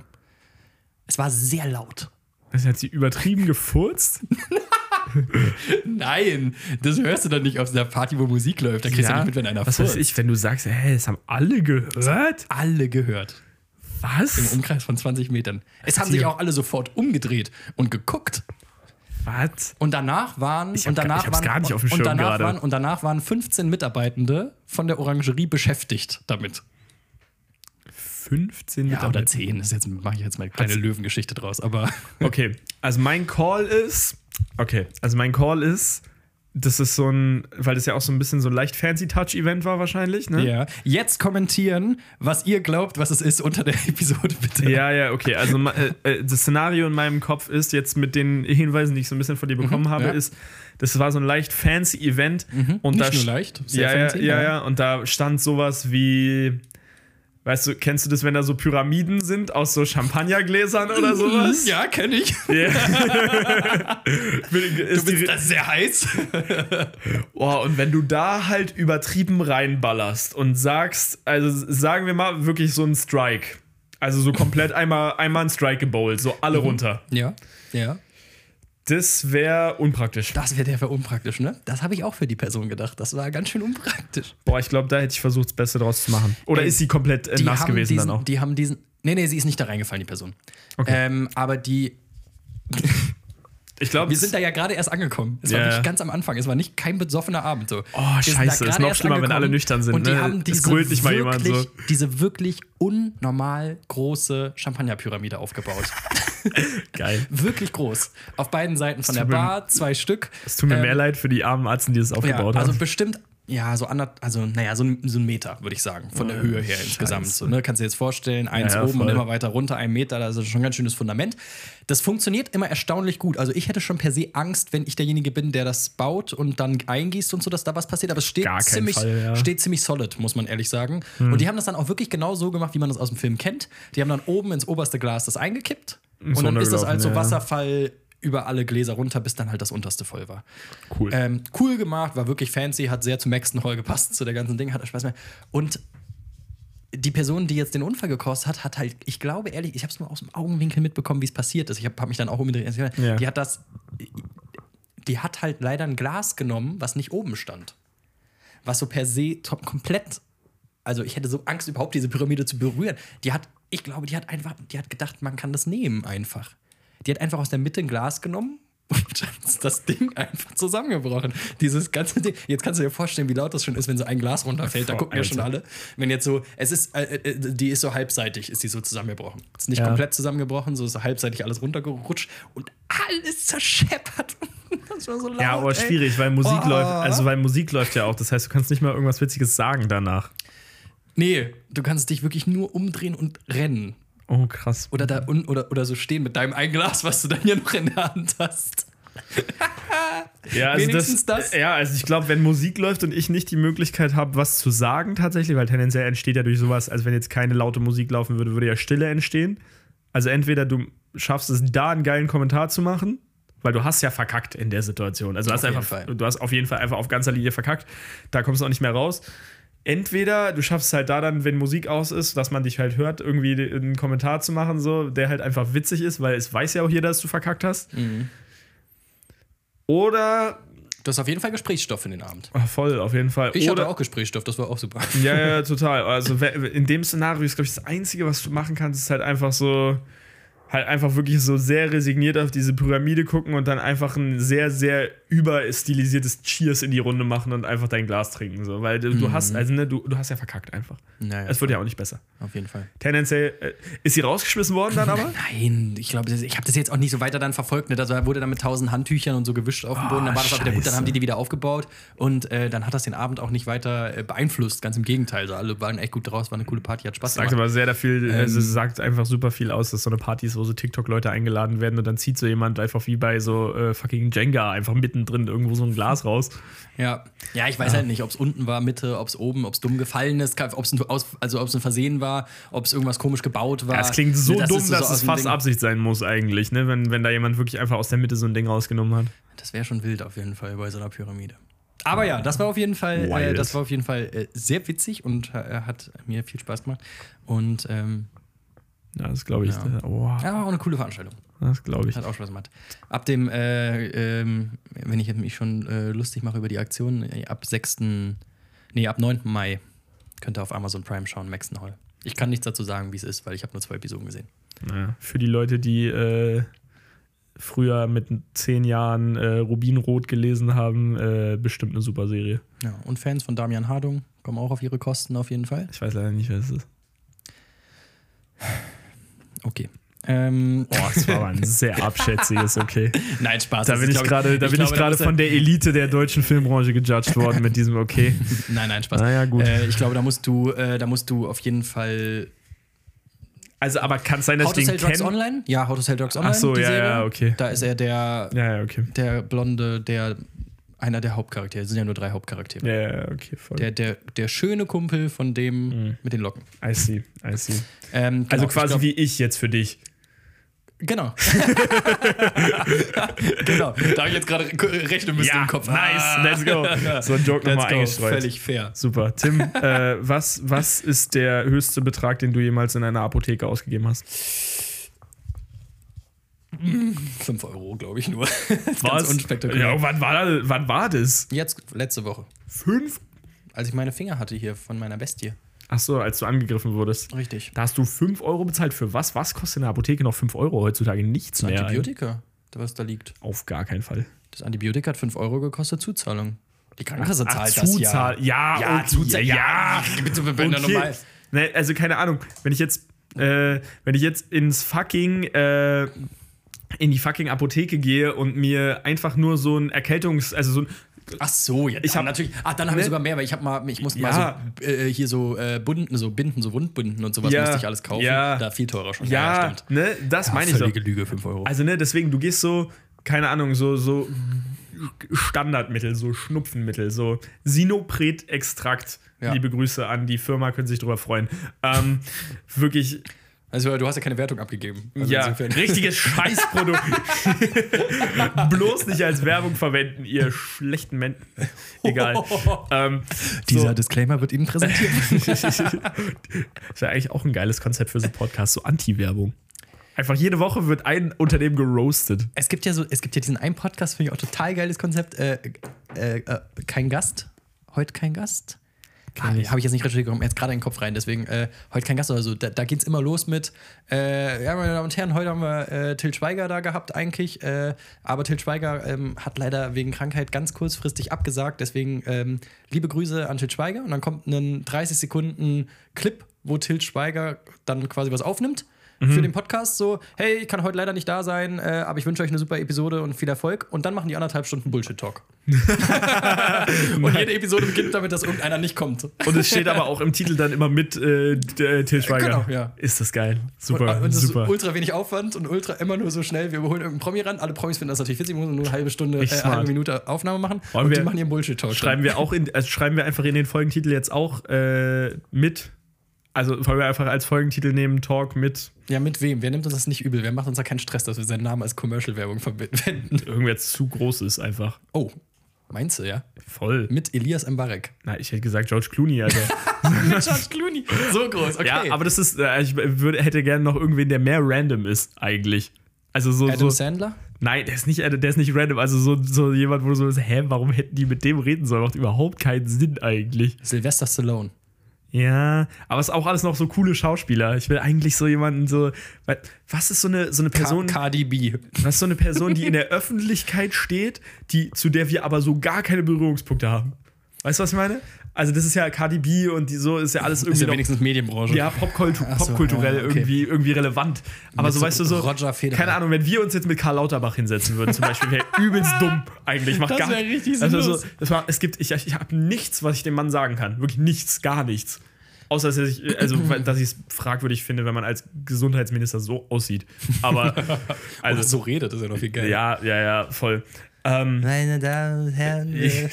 Es war sehr laut. Was, hat sie übertrieben gefurzt? Nein, das hörst du dann nicht auf der Party, wo Musik läuft. Da kriegst ja, du nicht mit, wenn einer was furzt. Was weiß ich, wenn du sagst, hey, das haben alle gehört? Alle gehört. Was? Im Umkreis von zwanzig Metern. Es haben sich auch alle sofort umgedreht und geguckt. Was? Und danach waren ich und danach gar, ich waren gar nicht auf dem Schirm und danach gerade. waren und danach waren fünfzehn Mitarbeitende von der Orangerie beschäftigt damit. fünfzehn Ja, oder zehn. Das jetzt mache ich jetzt mal eine kleine Löwengeschichte draus, aber okay, also mein Call ist Okay, also mein Call ist, das ist so ein, weil das ja auch so ein bisschen so ein leicht Fancy-Touch-Event war wahrscheinlich, ne? Ja. Jetzt kommentieren, was ihr glaubt, was es ist unter der Episode, bitte. Ja, ja, okay. Also äh, das Szenario in meinem Kopf ist jetzt mit den Hinweisen, die ich so ein bisschen von dir bekommen mhm, habe, ja. ist, das war so ein leicht Fancy-Event. Mhm. Und Nicht da nur leicht, sehr ja, fancy. Ja, ja, ja, und da stand sowas wie... Weißt du, kennst du das, wenn da so Pyramiden sind aus so Champagnergläsern oder sowas? Ja, kenn ich. Yeah. du bist das sehr heiß. Oh, und wenn du da halt übertrieben reinballerst und sagst, also sagen wir mal wirklich so ein Strike, also so komplett einmal, einmal ein Strike gebowlt, so alle mhm. runter. Ja, ja. Das wäre unpraktisch. Das wäre der wäre unpraktisch, ne? Das habe ich auch für die Person gedacht. Das war ganz schön unpraktisch. Boah, ich glaube, da hätte ich versucht, das Beste draus zu machen. Oder Ey, ist sie komplett äh, nass gewesen diesen, dann auch? Die haben diesen. Nee, nee, sie ist nicht da reingefallen, die Person. Okay. Ähm, aber die. Ich glaub, wir sind da ja gerade erst angekommen. Es war yeah. wirklich ganz am Anfang. Es war nicht kein besoffener Abend. So. Oh, scheiße. Es ist noch schlimmer, wenn alle nüchtern sind. Und die ne? haben diese, es grölt nicht mal wirklich, jemand so. diese wirklich unnormal große Champagnerpyramide aufgebaut. Geil. Wirklich groß. Auf beiden Seiten von der Bar, mir, zwei Stück. Es tut mir ähm, mehr leid für die armen Arzten, die das aufgebaut ja, haben. Also bestimmt, ja, so ander, also naja, so ein, so ein Meter, würde ich sagen, von der Höhe her insgesamt. So, ne? Kannst du dir jetzt vorstellen, eins ja, ja, oben voll. und immer weiter runter, ein Meter, das ist schon ein ganz schönes Fundament. Das funktioniert immer erstaunlich gut. Also ich hätte schon per se Angst, wenn ich derjenige bin, der das baut und dann eingießt und so, dass da was passiert. Aber es steht, Gar ziemlich, Fall, ja. steht ziemlich solid, muss man ehrlich sagen. Hm. Und die haben das dann auch wirklich genau so gemacht, wie man das aus dem Film kennt. Die haben dann oben ins oberste Glas das eingekippt Ist und dann ist das als so ja. Wasserfall über alle Gläser runter, bis dann halt das unterste voll war. Cool. Ähm, cool gemacht, war wirklich fancy, hat sehr zum Maxton Hall gepasst, zu der ganzen Ding, hat Spaß mehr. Und die Person, die jetzt den Unfall gekostet hat, hat halt, ich glaube ehrlich, ich habe es nur aus dem Augenwinkel mitbekommen, wie es passiert ist. Ich habe hab mich dann auch umgedreht. Ja. Die hat das, die hat halt leider ein Glas genommen, was nicht oben stand. Was so per se top, komplett, also ich hätte so Angst, überhaupt diese Pyramide zu berühren. Die hat, ich glaube, die hat einfach, die hat gedacht, man kann das nehmen einfach. Die hat einfach aus der Mitte ein Glas genommen und das Ding einfach zusammengebrochen. Dieses ganze Ding. Jetzt kannst du dir vorstellen, wie laut das schon ist, wenn so ein Glas runterfällt. Da gucken ja schon alle. Wenn jetzt so, es ist, äh, die ist so halbseitig, ist die so zusammengebrochen. Ist nicht ja. komplett zusammengebrochen, so ist so halbseitig alles runtergerutscht und alles zerscheppert. Das war so laut. Ja, aber ey. schwierig, weil Musik oh. läuft, also weil Musik läuft ja auch. Das heißt, du kannst nicht mal irgendwas Witziges sagen danach. Nee, du kannst dich wirklich nur umdrehen und rennen. Oh, krass. Oder, da un, oder, oder so stehen mit deinem ein Glas, was du dann hier noch in der Hand hast. ja, also Wenigstens das, das. Ja, also ich glaube, wenn Musik läuft und ich nicht die Möglichkeit habe, was zu sagen tatsächlich, weil tendenziell entsteht ja durch sowas, also wenn jetzt keine laute Musik laufen würde, würde ja Stille entstehen. Also entweder du schaffst es, da einen geilen Kommentar zu machen, weil du hast ja verkackt in der Situation. Also du hast, einfach, du hast auf jeden Fall einfach auf ganzer Linie verkackt. Da kommst du auch nicht mehr raus. Entweder du schaffst es halt da dann, wenn Musik aus ist, dass man dich halt hört, irgendwie einen Kommentar zu machen, so, der halt einfach witzig ist, weil es weiß ja auch jeder, dass du verkackt hast. Mhm. Oder du hast auf jeden Fall Gesprächsstoff in den Abend. Ach, voll, auf jeden Fall. Ich Oder, hatte auch Gesprächsstoff, das war auch super. Ja, ja, total. Also in dem Szenario ist, glaube ich, das Einzige, was du machen kannst, ist halt einfach so, halt einfach wirklich so sehr resigniert auf diese Pyramide gucken und dann einfach ein sehr, sehr überstilisiertes Cheers in die Runde machen und einfach dein Glas trinken. So. Weil du, mhm. du hast, also ne, du, du hast ja verkackt einfach. Naja, es wird ja auch nicht besser. Auf jeden Fall. Tendenziell, äh, ist sie rausgeschmissen worden dann aber? Nein, ich glaube, ich habe das jetzt auch nicht so weiter dann verfolgt. Ne? Da wurde dann mit tausend Handtüchern und so gewischt auf dem Boden. Oh, dann war das auch wieder gut, dann haben die die wieder aufgebaut. Und äh, dann hat das den Abend auch nicht weiter äh, beeinflusst. Ganz im Gegenteil. So, alle waren echt gut draus, war eine coole Party, hat Spaß gemacht. Sagt aber sehr dafür, ähm, es sagt einfach super viel aus, dass so eine Party ist, wo so TikTok-Leute eingeladen werden und dann zieht so jemand einfach wie bei so äh, fucking Jenga einfach mittendrin irgendwo so ein Glas raus. Ja, ja, ich weiß ja. halt nicht, ob es unten war, Mitte, ob es oben, ob es dumm gefallen ist, ob es ein, also, ein Versehen war, ob es irgendwas komisch gebaut war. Ja, es klingt so das dumm, so dass so es fast Ding. Absicht sein muss eigentlich, ne? wenn, wenn da jemand wirklich einfach aus der Mitte so ein Ding rausgenommen hat. Das wäre schon wild auf jeden Fall bei so einer Pyramide. Aber ja, das war auf jeden Fall, äh, das war auf jeden Fall äh, sehr witzig und äh, hat mir viel Spaß gemacht. Und ähm, ja, das glaube ich. Ja. Oh. ja, war auch eine coole Veranstaltung. Das glaube ich. Hat auch Spaß gemacht. Ab dem, äh, ähm, wenn ich mich schon äh, lustig mache über die Aktion, äh, ab sechsten Nee, ab neunten Mai könnt ihr auf Amazon Prime schauen, Maxton Hall. Ich kann nichts dazu sagen, wie es ist, weil ich habe nur zwei Episoden gesehen. Naja, für die Leute, die äh, früher mit zehn Jahren äh, Rubinrot gelesen haben, äh, bestimmt eine super Serie. Ja, und Fans von Damian Hardung kommen auch auf ihre Kosten auf jeden Fall. Ich weiß leider nicht, wer es ist. Okay. Ähm. Oh, das war aber ein sehr abschätziges, okay. Nein, Spaß. Da bin ich gerade glaube, von der Elite der deutschen Filmbranche gejudged worden mit diesem okay. Nein, nein, Spaß. Naja, gut. Äh, ich glaube, da musst du, äh, da musst du auf jeden Fall. Also, aber kann es sein, dass How ich to den Sell Drugs kenn? Online? Ja, How to Sell Drugs Online. Ach so, die ja, Serie. ja, okay. Da ist er der, ja, ja, okay. der Blonde, der einer der Hauptcharaktere. Es sind ja nur drei Hauptcharaktere. Ja, ja, okay, voll. Der, der, der schöne Kumpel von dem mhm. mit den Locken. I see, I see. Ähm, genau, also quasi ich glaub, wie ich jetzt für dich. Genau. Genau. Da habe ich jetzt gerade rechnen müssen ja, im Kopf. Nice, let's go. So ein Joke nochmal eingestreut. Völlig fair. Super. Tim, äh, was, was ist der höchste Betrag, den du jemals in einer Apotheke ausgegeben hast? Fünf Euro, glaube ich nur. Was? Ganz unspektakulär. Ja, wann war, das, wann war das? Jetzt, letzte Woche. Fünf? Als ich meine Finger hatte hier von meiner Bestie. Ach so, als du angegriffen wurdest. Richtig. Da hast du fünf Euro bezahlt. Für was? Was kostet in der Apotheke noch fünf Euro heutzutage? Nichts mehr. Antibiotika. was da liegt. Auf gar keinen Fall. Das Antibiotika hat fünf Euro gekostet, Zuzahlung. Die Krankenkasse Ach, zahlt das Zuzahl- ja. Ja, Ja, okay, Zuzahl- ja, ja. okay. Normal. Ne, also keine Ahnung, wenn ich jetzt, äh, wenn ich jetzt ins fucking, äh, in die fucking Apotheke gehe und mir einfach nur so ein Erkältungs-, also so ein Ach so, ja, Ich hab- natürlich. Ach, dann habe ne? ich sogar mehr, weil ich habe mal, ich musste Ja. mal so äh, hier so äh, Bunden, so Binden, so Wundbinden und sowas Ja. musste ich alles kaufen. Ja. Da viel teurer schon. Ja, stimmt. ne, das Ja, meine ich so. völlige Lüge, fünf Euro. Also, ne, deswegen, du gehst so, keine Ahnung, so, so Standardmittel, so Schnupfenmittel, so Sinopret-Extrakt. Ja. Liebe Grüße an die Firma, können sich drüber freuen. Ähm, wirklich, Also du hast ja keine Wertung abgegeben. Also ja, insofern- richtiges Scheißprodukt. Bloß nicht als Werbung verwenden, ihr schlechten Menschen. Egal. ähm, Dieser so. Disclaimer wird Ihnen präsentiert. Das wäre eigentlich auch ein geiles Konzept für so einen Podcast, so Anti-Werbung. Einfach jede Woche wird ein Unternehmen geroastet. Es gibt ja so, es gibt ja diesen einen Podcast, finde ich auch total geiles Konzept. Äh, äh, äh, kein Gast. Heute kein Gast. Ah, habe ich jetzt nicht recherchiert, kommt mir jetzt gerade in den Kopf rein, deswegen äh, heute kein Gast oder so. Da, da geht es immer los mit, äh, ja, meine Damen und Herren, heute haben wir äh, Til Schweiger da gehabt eigentlich, äh, aber Til Schweiger ähm, hat leider wegen Krankheit ganz kurzfristig abgesagt, deswegen ähm, liebe Grüße an Til Schweiger und dann kommt ein dreißig Sekunden Clip, wo Til Schweiger dann quasi was aufnimmt. Für den Podcast so, hey, ich kann heute leider nicht da sein, äh, aber ich wünsche euch eine super Episode und viel Erfolg. Und dann machen die anderthalb Stunden Bullshit-Talk. Und jede Episode beginnt damit, dass irgendeiner nicht kommt. Und es steht aber auch im Titel dann immer mit äh, d- äh, Til Schweiger. Genau, ja. Ist das geil. Super, Und, und das super. ist ultra wenig Aufwand und ultra immer nur so schnell. Wir überholen irgendeinen Promi ran. Alle Promis finden das natürlich witzig, wir müssen nur eine halbe Stunde, Echt äh, smart. halbe Minute Aufnahme machen. Wollen und wir- die machen ihren Bullshit-Talk. Schreiben wir auch in, also schreiben wir einfach in den Folgentitel jetzt auch äh, mit. Also wollen wir einfach als Folgentitel nehmen, Talk mit Ja, mit wem? Wer nimmt uns das nicht übel? Wer macht uns da keinen Stress, dass wir seinen Namen als Commercial-Werbung verwenden? irgendwer zu groß ist einfach. Oh, meinst du, ja? Voll. Mit Elias Mbarek. Na, ich hätte gesagt George Clooney, Alter. Mit George Clooney. So groß, okay. Ja, aber das ist, äh, ich würde, hätte gerne noch irgendwen, der mehr random ist, eigentlich. Also so. Adam so Sandler? Nein, der ist nicht, der ist nicht random. Also so, so jemand, wo du so, hä, warum hätten die mit dem reden sollen? Macht überhaupt keinen Sinn eigentlich. Sylvester Stallone. Ja, aber es ist auch alles noch so coole Schauspieler. Ich will eigentlich so jemanden so. weil- Was ist so eine, so eine Person? Ka- Cardi B. Was ist so eine Person, die in der Öffentlichkeit steht, die, zu der wir aber so gar keine Berührungspunkte haben? Weißt du, was ich meine? Also, das ist ja Cardi B und die, so ist ja alles Ist irgendwie. ja noch, wenigstens Medienbranche. ja, Popkultur, Ach so, popkulturell ja, okay. irgendwie, irgendwie relevant. Aber Mit so, so weißt du, so. Roger Federer. Keine Ahnung, wenn wir uns jetzt mit Karl Lauterbach hinsetzen würden, zum Beispiel, wäre übelst dumm eigentlich. Macht Das gar wär richtig also sinnlos. so, das war, es gibt, ich, ich habe nichts, was ich dem Mann sagen kann. Wirklich nichts, gar nichts. Außer, dass, er sich, also, dass ich es fragwürdig finde, wenn man als Gesundheitsminister so aussieht. Aber, also, Also so redet, ist ja noch viel geil. ja, ja, ja, voll. Ähm, Meine Damen und Herren, äh,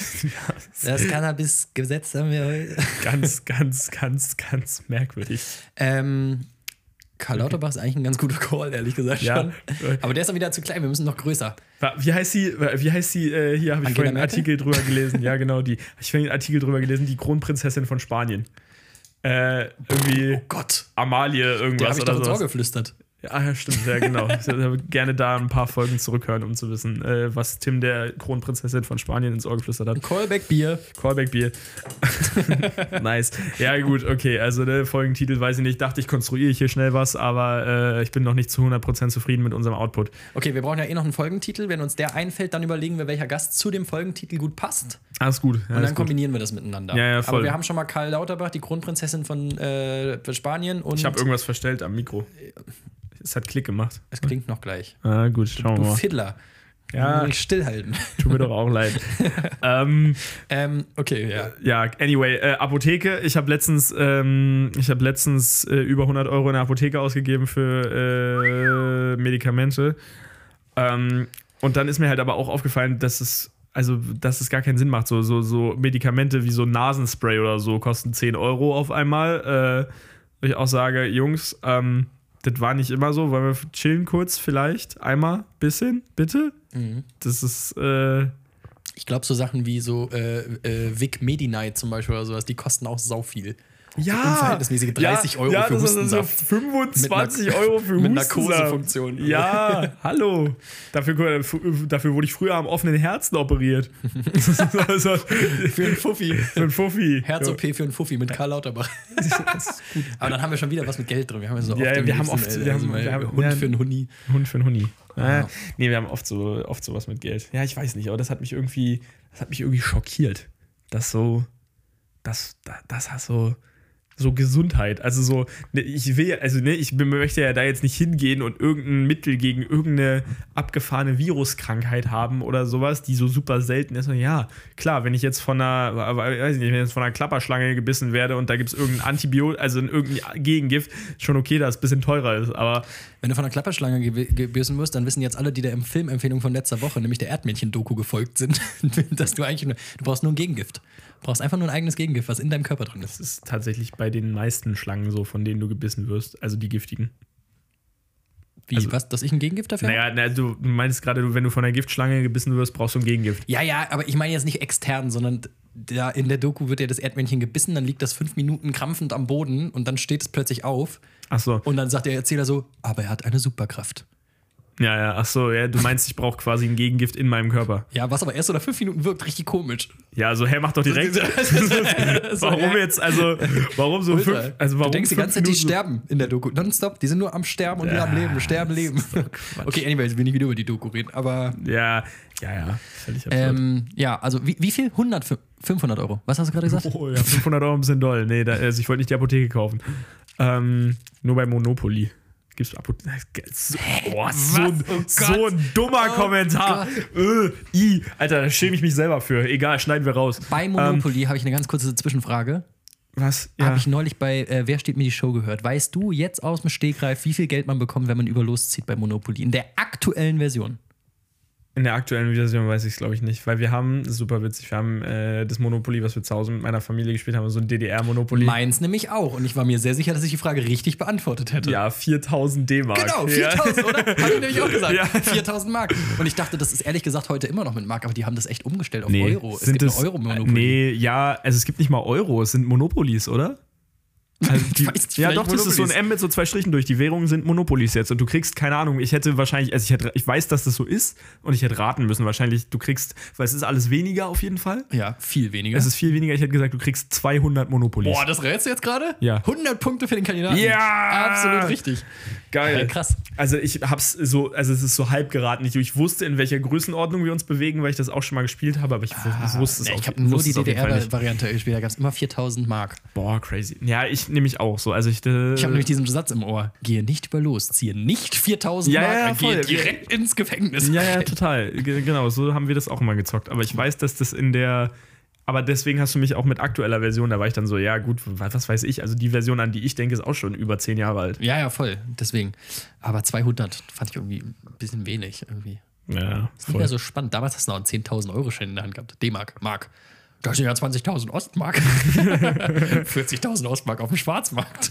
das Cannabis-Gesetz haben wir heute. ganz, ganz, ganz, ganz merkwürdig. Ähm, Karl Lauterbach ist eigentlich ein ganz guter Call, ehrlich gesagt Ja. schon. Aber der ist dann wieder zu klein, wir müssen noch größer. Wie heißt sie, wie heißt sie, äh, hier habe ich Angela vorhin einen Merkel? Artikel drüber gelesen. Ja, genau, die. Hab ich vorhin einen Artikel drüber gelesen, die Kronprinzessin von Spanien. Äh, irgendwie Oh Gott, Amalie der irgendwas habe ich oder doch ins Ohr so. geflüstert. Ja, ja, stimmt, ja, genau. Ich würde gerne da ein paar Folgen zurückhören, um zu wissen, äh, was Tim der Kronprinzessin von Spanien ins Ohr geflüstert hat. Callback Bier. Callback Bier. Nice. Ja, gut, okay. Also, der Folgentitel, weiß ich nicht. Dachte ich, konstruiere ich hier schnell was, aber äh, ich bin noch nicht zu hundert Prozent zufrieden mit unserem Output. Okay, wir brauchen ja eh noch einen Folgentitel. Wenn uns der einfällt, dann überlegen wir, welcher Gast zu dem Folgentitel gut passt. Alles gut. Ja, Und dann alles gut. kombinieren wir das miteinander. Ja, ja, voll. Aber wir haben schon mal Karl Lauterbach, die Kronprinzessin von äh, Spanien. Und Ich habe irgendwas verstellt am Mikro. Es hat Klick gemacht. es klingt noch gleich. Ah, gut, schauen Du wir mal. Fiddler. Ja. Nicht stillhalten. Tut mir doch auch leid. ähm, ähm, okay, ja. ja, anyway, äh, Apotheke. Ich habe letztens, ähm, ich hab letztens äh, über hundert Euro in der Apotheke ausgegeben für äh, Medikamente. Ähm, und dann ist mir halt aber auch aufgefallen, dass es, also, dass es gar keinen Sinn macht. So, so, so Medikamente wie so Nasenspray oder so kosten zehn Euro auf einmal. Äh, wo ich auch sage, Jungs, ähm, das war nicht immer so. Wollen wir chillen kurz vielleicht? Einmal? Bisschen? Bitte? Mhm. Das ist, äh, Ich glaube, so Sachen wie so äh, äh, Vic Medi-Night zum Beispiel oder sowas, die kosten auch sau viel. Ja, unverhältnismäßige dreißig ja, Euro ja, für das Hustensaft. Ist fünfundzwanzig Euro für mit Hustensaft. Mit Narkosefunktion. Ja, hallo. Dafür, dafür wurde ich früher am offenen Herzen operiert. also, für einen Fuffi. Für einen Fuffi. Herz-O P für einen Fuffi mit Karl Lauterbach. Aber dann haben wir schon wieder was mit Geld drin. Wir haben ja so oft ja, wir haben oft ey, wir also haben, wir haben, Hund ja, für einen Huni. Hund für einen Huni. Ja. Äh, nee, wir haben oft so oft sowas mit Geld. Ja, ich weiß nicht, aber das hat mich irgendwie, das hat mich irgendwie schockiert. Das so, das, das, das hat so. So Gesundheit, also so, ne, ich will, also ne, ich möchte ja da jetzt nicht hingehen und irgendein Mittel gegen irgendeine abgefahrene Viruskrankheit haben oder sowas, die so super selten ist. Und ja, klar, wenn ich jetzt von einer, weiß ich nicht, wenn ich jetzt von einer Klapperschlange gebissen werde und da gibt es irgendein Antibiotikum, also irgendein Gegengift, schon okay, dass es ein bisschen teurer ist, aber wenn du von einer Klapperschlange ge- gebissen wirst, dann wissen jetzt alle, die der Filmempfehlung von letzter Woche, nämlich der Erdmännchen-Doku gefolgt sind, dass du eigentlich nur, du brauchst nur ein Gegengift. Du brauchst einfach nur ein eigenes Gegengift, was in deinem Körper drin ist. Das ist tatsächlich bei den meisten Schlangen so, von denen du gebissen wirst, also die giftigen. Wie, also, was, dass ich ein Gegengift dafür habe? Naja, na, du meinst gerade, wenn du von einer Giftschlange gebissen wirst, brauchst du ein Gegengift. Ja, ja, aber ich meine jetzt nicht extern, sondern da in der Doku wird ja das Erdmännchen gebissen, dann liegt das fünf Minuten krampfend am Boden und dann steht es plötzlich auf. Ach so. Und dann sagt der Erzähler so, aber er hat eine Superkraft. Ja, ja, ach so, ja, du meinst, ich brauche quasi ein Gegengift in meinem Körper. Ja, was aber erst so nach fünf Minuten wirkt, richtig komisch. Ja, also, hä, mach doch direkt. Warum jetzt, also, warum so Ultra. fünf, also warum du denkst die ganze Zeit, die sterben in der Doku, nonstop, die sind nur am Sterben und ja, wieder am Leben, sterben, leben. So okay, anyways, will nicht wieder über die Doku reden, aber... Ja, ja, ja, völlig absurd. Ähm, ja, also wie, wie viel? hundert, fünfhundert Euro, was hast du gerade gesagt? Oh ja, fünfhundert Euro ein bisschen doll, nee, da, also ich wollte nicht die Apotheke kaufen. Ähm, nur bei Monopoly. Gibt's Apotheke? So, oh, so, oh so ein dummer oh Kommentar. Äh, I. Alter, da schäme ich mich selber für. Egal, schneiden wir raus. Bei Monopoly ähm, habe ich eine ganz kurze Zwischenfrage. Was? Ja. Habe ich neulich bei äh, Wer steht mir die Show gehört. Weißt du jetzt aus dem Stegreif, wie viel Geld man bekommt, wenn man über loszieht bei Monopoly? In der aktuellen Version. In der aktuellen Version weiß ich es, glaube ich, nicht. Weil wir haben, super witzig, wir haben äh, das Monopoly, was wir zu Hause mit meiner Familie gespielt haben, so ein D D R-Monopoly. Meins nämlich auch. Und ich war mir sehr sicher, dass ich die Frage richtig beantwortet hätte. Ja, viertausend D-Mark. Genau, viertausend, ja. Oder? Habe ich nämlich auch gesagt. Ja. viertausend Mark. Und ich dachte, das ist ehrlich gesagt heute immer noch mit Mark, aber die haben das echt umgestellt auf nee, Euro. Es sind gibt es, eine Euro-Monopoly. Nee, ja, also es gibt nicht mal Euro, es sind Monopolies, oder? Also die, nicht, ja, doch, das ist so ein M mit so zwei Strichen durch. Die Währungen sind Monopolies jetzt und du kriegst, keine Ahnung, ich hätte wahrscheinlich, also ich, hätte, ich weiß, dass das so ist und ich hätte raten müssen. Wahrscheinlich, du kriegst, weil es ist alles weniger auf jeden Fall. Ja, viel weniger. Es ist viel weniger. Ich hätte gesagt, du kriegst zweihundert Monopolies. Boah, das rätst du jetzt gerade? Ja. hundert Punkte für den Kandidaten. Ja! Absolut richtig. Geil. Ja, krass. Also ich hab's so, also es ist so halb geraten. Ich, ich wusste, in welcher Größenordnung wir uns bewegen, weil ich das auch schon mal gespielt habe, aber ich ah, wusste es nee, auch. Ich habe nur die D D R-Variante gespielt, da gab es immer viertausend Mark. Boah, crazy. Ja, ich nehme mich auch so. Also ich, äh, ich habe nämlich diesen Satz im Ohr. Gehe nicht über los, ziehe nicht viertausend ja, Mark, ja, ja, gehe direkt ins Gefängnis. Ja, ja, total. G- genau, so haben wir das auch immer gezockt. Aber ich weiß, dass das in der... Aber deswegen hast du mich auch mit aktueller Version, da war ich dann so, ja gut, was weiß ich, also die Version, an die ich denke, ist auch schon über zehn Jahre alt. Ja, ja, voll, deswegen. Aber zweihundert fand ich irgendwie ein bisschen wenig irgendwie. Ja, das ist nicht mehr so spannend. Damals hast du noch einen zehntausend Euro Schein in der Hand gehabt. D-Mark, Mark. Da sind ja zwanzigtausend Ostmark. vierzigtausend Ostmark auf dem Schwarzmarkt.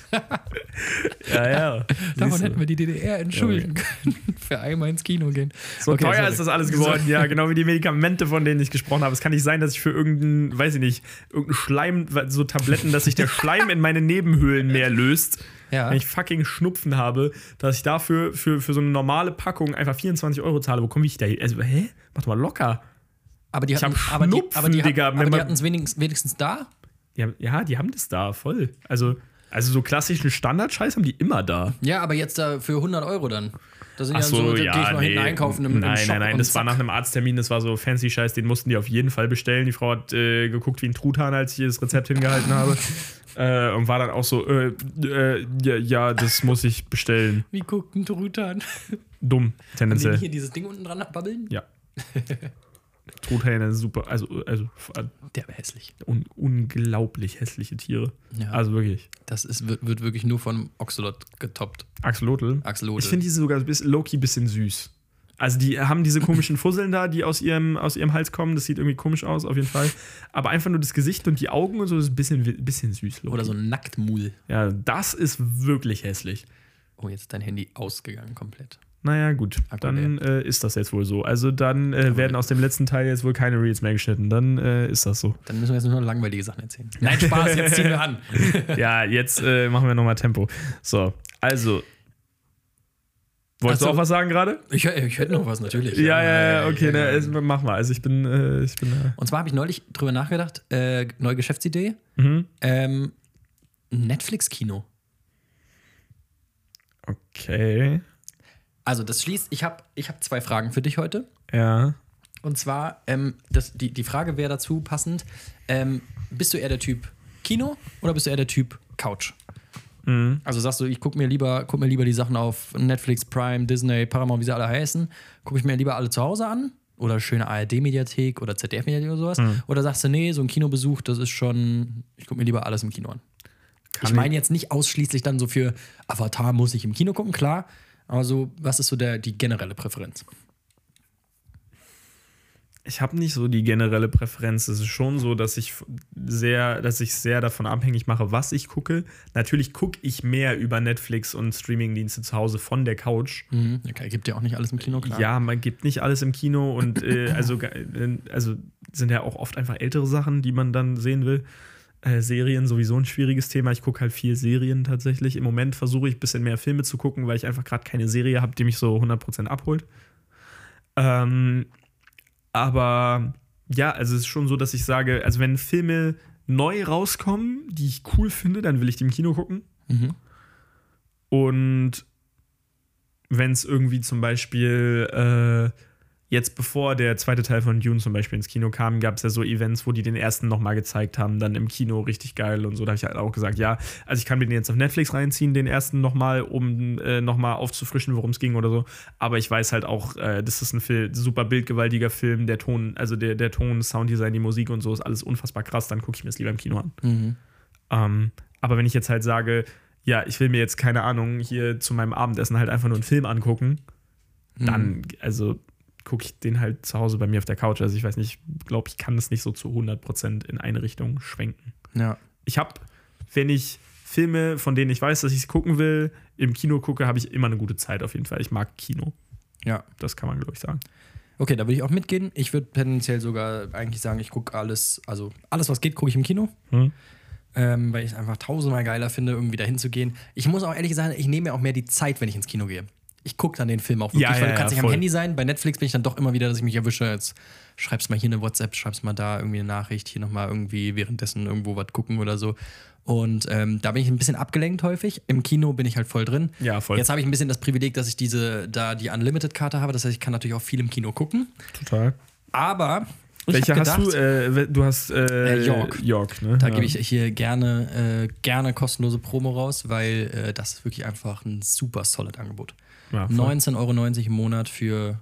Ja, ja. Davon hätten wir die D D R entschuldigen ja, können. Für einmal ins Kino gehen. So okay, teuer sorry. Ist das alles geworden. Ja, genau wie die Medikamente, von denen ich gesprochen habe. Es kann nicht sein, dass ich für irgendeinen, weiß ich nicht, irgendeinen Schleim, so Tabletten, dass sich der Schleim in meine Nebenhöhlen mehr löst. Ja. Wenn ich fucking Schnupfen habe, dass ich dafür für, für so eine normale Packung einfach vierundzwanzig Euro zahle. Wo komme ich da hin? Also, hä? Mach doch mal locker. Aber die hatten aber die, aber die, Digga, aber die hatten es wenigstens, wenigstens da? Die haben, ja, die haben das da, voll. Also, also so klassischen Standardscheiß haben die immer da. Ja, aber jetzt da für hundert Euro dann. Da sind Ach ja so, so, da ja, gehe ich mal nee. hinten einkaufen im, Nein, im Shop nein, nein, das war nach einem Arzttermin, das war so fancy Scheiß, den mussten die auf jeden Fall bestellen. Die Frau hat äh, geguckt wie ein Truthahn, als ich ihr das Rezept hingehalten habe. Äh, und war dann auch so, äh, äh, ja, ja, das muss ich bestellen. Wie guckt ein Truthahn? Dumm, tendenziell. Haben die hier dieses Ding unten dran babbeln? Ja. Truthähne, super, also, also der war hässlich. Un, unglaublich hässliche Tiere. Ja. Also wirklich. Das ist, wird, wird wirklich nur von Oxalot getoppt. Axolotl? Axolotl. Ich finde diese sogar ein bisschen, low-key ein bisschen süß. Also die haben diese komischen Fusseln da, die aus ihrem, aus ihrem Hals kommen. Das sieht irgendwie komisch aus, auf jeden Fall. Aber einfach nur das Gesicht und die Augen und so ist ein bisschen, bisschen süß. Low-key. Oder so ein Nacktmul. Ja, das ist wirklich hässlich. Oh, jetzt ist dein Handy ausgegangen komplett. Naja, gut. Aktuell. Dann äh, ist das jetzt wohl so. Also dann äh, werden aus dem letzten Teil jetzt wohl keine Reels mehr geschnitten. Dann äh, ist das so. Dann müssen wir jetzt nur noch langweilige Sachen erzählen. Nein, Spaß, jetzt ziehen wir an. Ja, jetzt äh, machen wir nochmal Tempo. So, also. Wolltest Also, du auch was sagen gerade? Ich, ich hätte noch was, natürlich. Ja, ja, ja, okay, ja, ne, ja. also, mach mal. Also ich bin, äh, ich bin. Äh Und zwar habe ich neulich drüber nachgedacht, äh, neue Geschäftsidee, mhm. ähm, Netflix-Kino. Okay. Also das schließt, ich habe ich hab zwei Fragen für dich heute. Ja. Und zwar, ähm, das, die, die Frage wäre dazu passend, ähm, bist du eher der Typ Kino oder bist du eher der Typ Couch? Mhm. Also sagst du, ich gucke mir lieber, guck mir lieber die Sachen auf Netflix, Prime, Disney, Paramount, wie sie alle heißen, gucke ich mir lieber alle zu Hause an oder schöne A R D-Mediathek oder Z D F-Mediathek oder sowas. Mhm. Oder sagst du, nee, so ein Kinobesuch, das ist schon, ich gucke mir lieber alles im Kino an. Kann ich meine jetzt nicht ausschließlich dann so für Avatar muss ich im Kino gucken, klar. Aber so, was ist so der, die generelle Präferenz? Ich habe nicht so die generelle Präferenz. Es ist schon so, dass ich sehr, dass ich sehr davon abhängig mache, was ich gucke. Natürlich gucke ich mehr über Netflix und Streamingdienste zu Hause von der Couch. Mhm. Okay, gibt ja auch nicht alles im Kino, klar. Ja, man gibt nicht alles im Kino und äh, also, äh, also sind ja auch oft einfach ältere Sachen, die man dann sehen will. Äh, Serien sowieso ein schwieriges Thema. Ich gucke halt viel Serien tatsächlich. Im Moment versuche ich ein bisschen mehr Filme zu gucken, weil ich einfach gerade keine Serie habe, die mich so hundert Prozent abholt. Ähm, aber ja, also es ist schon so, dass ich sage, also wenn Filme neu rauskommen, die ich cool finde, dann will ich die im Kino gucken. Mhm. Und wenn es irgendwie zum Beispiel äh, jetzt bevor der zweite Teil von Dune zum Beispiel ins Kino kam, gab es ja so Events, wo die den ersten nochmal gezeigt haben, dann im Kino richtig geil und so. Da habe ich halt auch gesagt, ja, also ich kann mir den jetzt auf Netflix reinziehen, den ersten nochmal, um äh, nochmal aufzufrischen, worum es ging oder so. Aber ich weiß halt auch, äh, das ist ein Film, super bildgewaltiger Film, der Ton, also der, der Ton, Sounddesign, die Musik und so ist alles unfassbar krass, dann gucke ich mir das lieber im Kino an. Mhm. Ähm, aber wenn ich jetzt halt sage, ja, ich will mir jetzt, keine Ahnung, hier zu meinem Abendessen halt einfach nur einen Film angucken, Mhm. dann, also gucke ich den halt zu Hause bei mir auf der Couch. Also ich weiß nicht, ich glaube, ich kann das nicht so zu hundert Prozent in eine Richtung schwenken. Ja. Ich habe, wenn ich Filme, von denen ich weiß, dass ich sie gucken will, im Kino gucke, habe ich immer eine gute Zeit auf jeden Fall. Ich mag Kino. Ja. Das kann man, glaube ich, sagen. Okay, da würde ich auch mitgehen. Ich würde tendenziell sogar eigentlich sagen, ich gucke alles, also alles, was geht, gucke ich im Kino. Hm? Ähm, weil ich es einfach tausendmal geiler finde, irgendwie dahin zu gehen. Ich muss auch ehrlich sagen, ich nehme mir auch mehr die Zeit, wenn ich ins Kino gehe. Ich gucke dann den Film auch wirklich, Ja, weil ja, du kannst ja, nicht voll. am Handy sein. Bei Netflix bin ich dann doch immer wieder, dass ich mich erwische. Jetzt schreibst mal hier eine WhatsApp, schreibst mal da irgendwie eine Nachricht, hier nochmal irgendwie währenddessen irgendwo was gucken oder so. Und ähm, da bin ich ein bisschen abgelenkt häufig. Im Kino bin ich halt voll drin. Ja, voll. Jetzt habe ich ein bisschen das Privileg, dass ich diese, da die Unlimited-Karte habe. Das heißt, ich kann natürlich auch viel im Kino gucken. Total. Aber ich Welche hab hast gedacht, du? Äh, du hast äh, Äh, York. York, ne? Da ja. gebe ich hier gerne, äh, gerne kostenlose Promo raus, weil äh, das ist wirklich einfach ein super solid Angebot. Ja, voll. neunzehn Euro neunzig im Monat für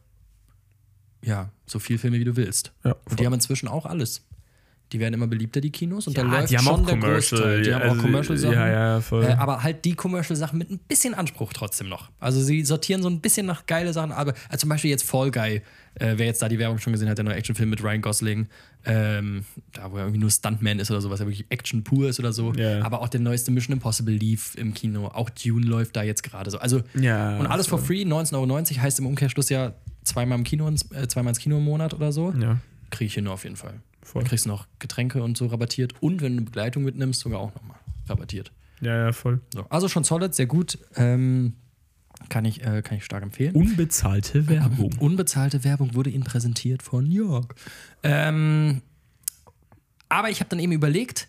ja, so viele Filme, wie du willst. Ja, Und die haben inzwischen auch alles. Die werden immer beliebter, die Kinos. Und ja, da läuft die haben schon auch der Commercial. Großteil. Die haben also, auch Commercial-Sachen. Ja, ja, voll. Äh, aber halt die Commercial-Sachen mit ein bisschen Anspruch trotzdem noch. Also sie sortieren so ein bisschen nach geile Sachen. Aber also zum Beispiel jetzt Fall Guy, äh, wer jetzt da die Werbung schon gesehen hat, der neue Actionfilm mit Ryan Gosling, ähm, da wo er irgendwie nur Stuntman ist oder so, was ja wirklich Action pur ist oder so. Ja. Aber auch der neueste Mission Impossible lief im Kino. Auch Dune läuft da jetzt gerade so. Also Ja, und alles for free, neunzehn Euro neunzig heißt im Umkehrschluss ja zweimal im Kino, ins- äh, zweimal ins Kino im Monat oder so. ja, Kriege ich hier nur auf jeden Fall. voll. Dann kriegst du noch Getränke und so rabattiert und wenn du eine Begleitung mitnimmst, sogar auch nochmal rabattiert. Ja, ja, voll. So. Also schon solid, sehr gut. Ähm, kann, ich, äh, kann ich stark empfehlen. Unbezahlte Werbung. Unbezahlte Werbung wurde Ihnen präsentiert von York. Ähm, aber ich habe dann eben überlegt,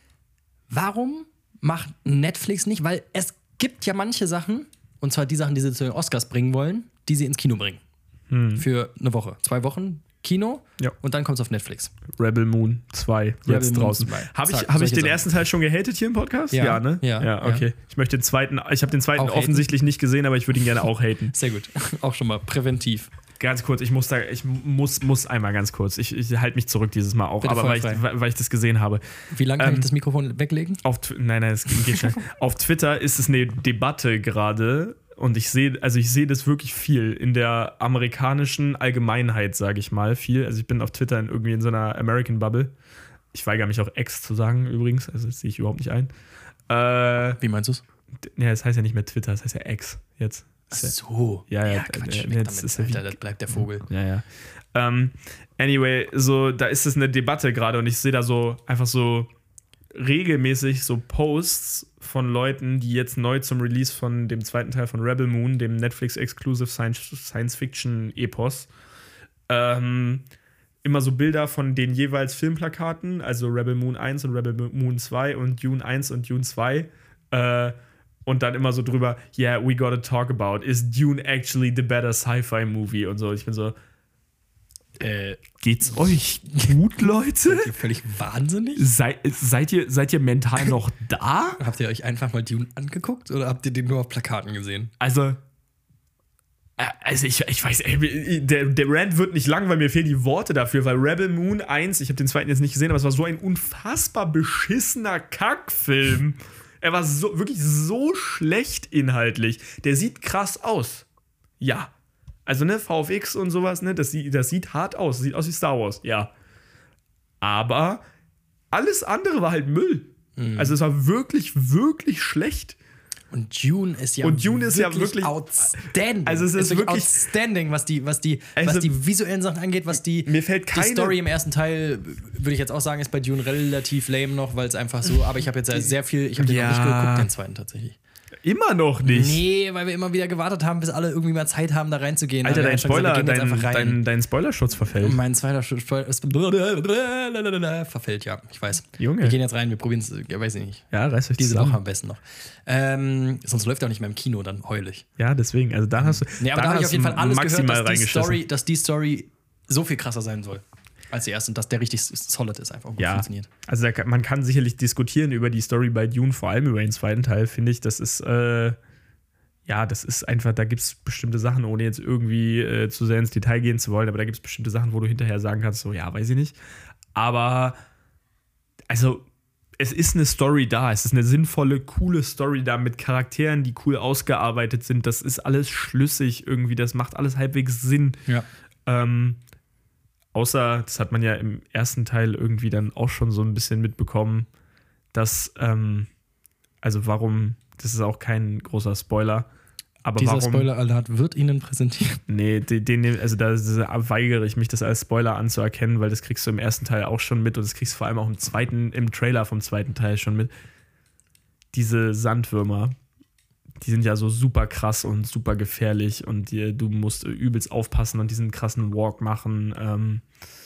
warum macht Netflix nicht? Weil es gibt ja manche Sachen, und zwar die Sachen, die sie zu den Oscars bringen wollen, die sie ins Kino bringen. Hm. Für eine Woche. Zwei Wochen Kino Ja. und dann kommt es auf Netflix. Rebel Moon zwei, Rebel jetzt Moon draußen. zwei. Habe ich, Zack, hab ich solche den Sachen. ersten Teil schon gehatet hier im Podcast? Ja. ne? Ja, Ja, okay. ja. Ich möchte den zweiten, ich habe den zweiten Auch haten? offensichtlich nicht gesehen, aber ich würde ihn gerne auch haten. Sehr gut. Auch schon mal präventiv. Ganz kurz, ich muss da, ich muss, muss einmal ganz kurz. Ich, ich halte mich zurück dieses Mal auch, Bitte aber voll weil ich, frei. weil weil ich das gesehen habe. Wie lange kann Ähm, ich das Mikrofon weglegen? Auf, Tw- nein, nein, es geht schnell. Auf Twitter ist es eine Debatte gerade und ich sehe, also ich sehe das wirklich viel in der amerikanischen Allgemeinheit, sage ich mal, viel. Also ich bin auf Twitter in, irgendwie in so einer American Bubble. Ich weigere mich auch X zu sagen übrigens, also das sehe ich überhaupt nicht ein. Äh, Wie meinst du es? ja, das heißt ja nicht mehr Twitter, das heißt ja X jetzt. Ach so. Ja, ja, ja Quatsch, äh, weg das damit, ist ja Alter, wie- das bleibt der Vogel. Ja, ja. Ähm, anyway, so, da ist es eine Debatte gerade und ich sehe da so einfach so regelmäßig so Posts von Leuten, die jetzt neu zum Release von dem zweiten Teil von Rebel Moon, dem Netflix-Exclusive Science-Fiction-Epos, ähm, immer so Bilder von den jeweils Filmplakaten, also Rebel Moon eins und Rebel Moon zwei und Dune eins und Dune zwei, äh, und dann immer so drüber, yeah, we gotta talk about, is Dune actually the better sci-fi movie und so. Ich bin so, Äh, geht's euch gut, Leute? seid ihr völlig wahnsinnig? Sei, seid, ihr, seid ihr mental noch da? Habt ihr euch einfach mal Dune angeguckt oder habt ihr den nur auf Plakaten gesehen? Also, äh, also ich, ich weiß, ey, der, der Rant wird nicht lang, weil mir fehlen die Worte dafür, weil Rebel Moon eins, ich habe den zweiten jetzt nicht gesehen, aber es war so ein unfassbar beschissener Kackfilm. Er war so, wirklich so schlecht inhaltlich. Der sieht krass aus. Ja. Also, ne, V F X und sowas, ne, das, sieht- das sieht hart aus. Das sieht aus wie Star Wars, ja. Aber alles andere war halt Müll. Also, es war wirklich, wirklich schlecht. Und Dune ist ja Und Dune ist ja wirklich- outstanding. Also es ist wirklich- outstanding, was die, was die, Also- was die visuellen Sachen angeht, was die, Mir fällt die keine- Story im ersten Teil, würde ich jetzt auch sagen, ist bei Dune relativ lame noch, weil es einfach so, aber ich habe jetzt ja sehr viel, ich habe den Ja. noch nicht geguckt, den zweiten tatsächlich. Immer noch nicht. Nee, weil wir immer wieder gewartet haben, bis alle irgendwie mal Zeit haben, da reinzugehen. Alter, Aber wir dein haben schon gesagt, Spoiler, wir gehen jetzt dein, einfach rein. dein, dein Spoilerschutz verfällt. Mein zweiter Spoiler ist verfällt, ja, ich weiß. Junge. Wir gehen jetzt rein, wir probieren es, ja, weiß ich nicht. Ja, reiß euch Diese zusammen. Woche am besten noch. Ähm, sonst läuft er auch nicht mehr im Kino, dann heul ich. Ja, deswegen. Also da hast du. Nee, aber da da habe ich hast auf jeden du Fall alles maximal gehört, dass die, reingeschissen. Story, dass die Story so viel krasser sein soll als die erste und dass der richtig solid ist, einfach gut Ja, funktioniert. also da kann, man kann sicherlich diskutieren über die Story bei Dune, vor allem über den zweiten Teil, finde ich. Das ist, äh, ja, das ist einfach, da gibt es bestimmte Sachen, ohne jetzt irgendwie äh, zu sehr ins Detail gehen zu wollen, aber da gibt es bestimmte Sachen, wo du hinterher sagen kannst, so, ja, weiß ich nicht. Aber, also, es ist eine Story da, es ist eine sinnvolle, coole Story da mit Charakteren, die cool ausgearbeitet sind. Das ist alles schlüssig irgendwie, das macht alles halbwegs Sinn. Ja. Ähm, außer, das hat man ja im ersten Teil irgendwie dann auch schon so ein bisschen mitbekommen, dass, ähm, also warum, das ist auch kein großer Spoiler, aber Dieser warum, Spoiler-Alert wird Ihnen präsentiert. nee, den, den, also da weigere ich mich, das als Spoiler anzuerkennen, weil das kriegst du im ersten Teil auch schon mit und das kriegst du vor allem auch im zweiten, im Trailer vom zweiten Teil schon mit. Diese Sandwürmer, die sind ja so super krass und super gefährlich und die, du musst übelst aufpassen und diesen krassen Walk machen. Ähm,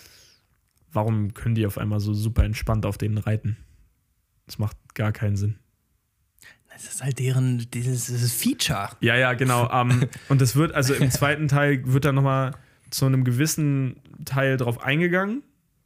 warum können die auf einmal so super entspannt auf denen reiten? Das macht gar keinen Sinn. Das ist halt deren dieses, dieses Feature. Ja, ja, genau. ähm, und das wird, also im zweiten Teil wird dann nochmal zu einem gewissen Teil drauf eingegangen.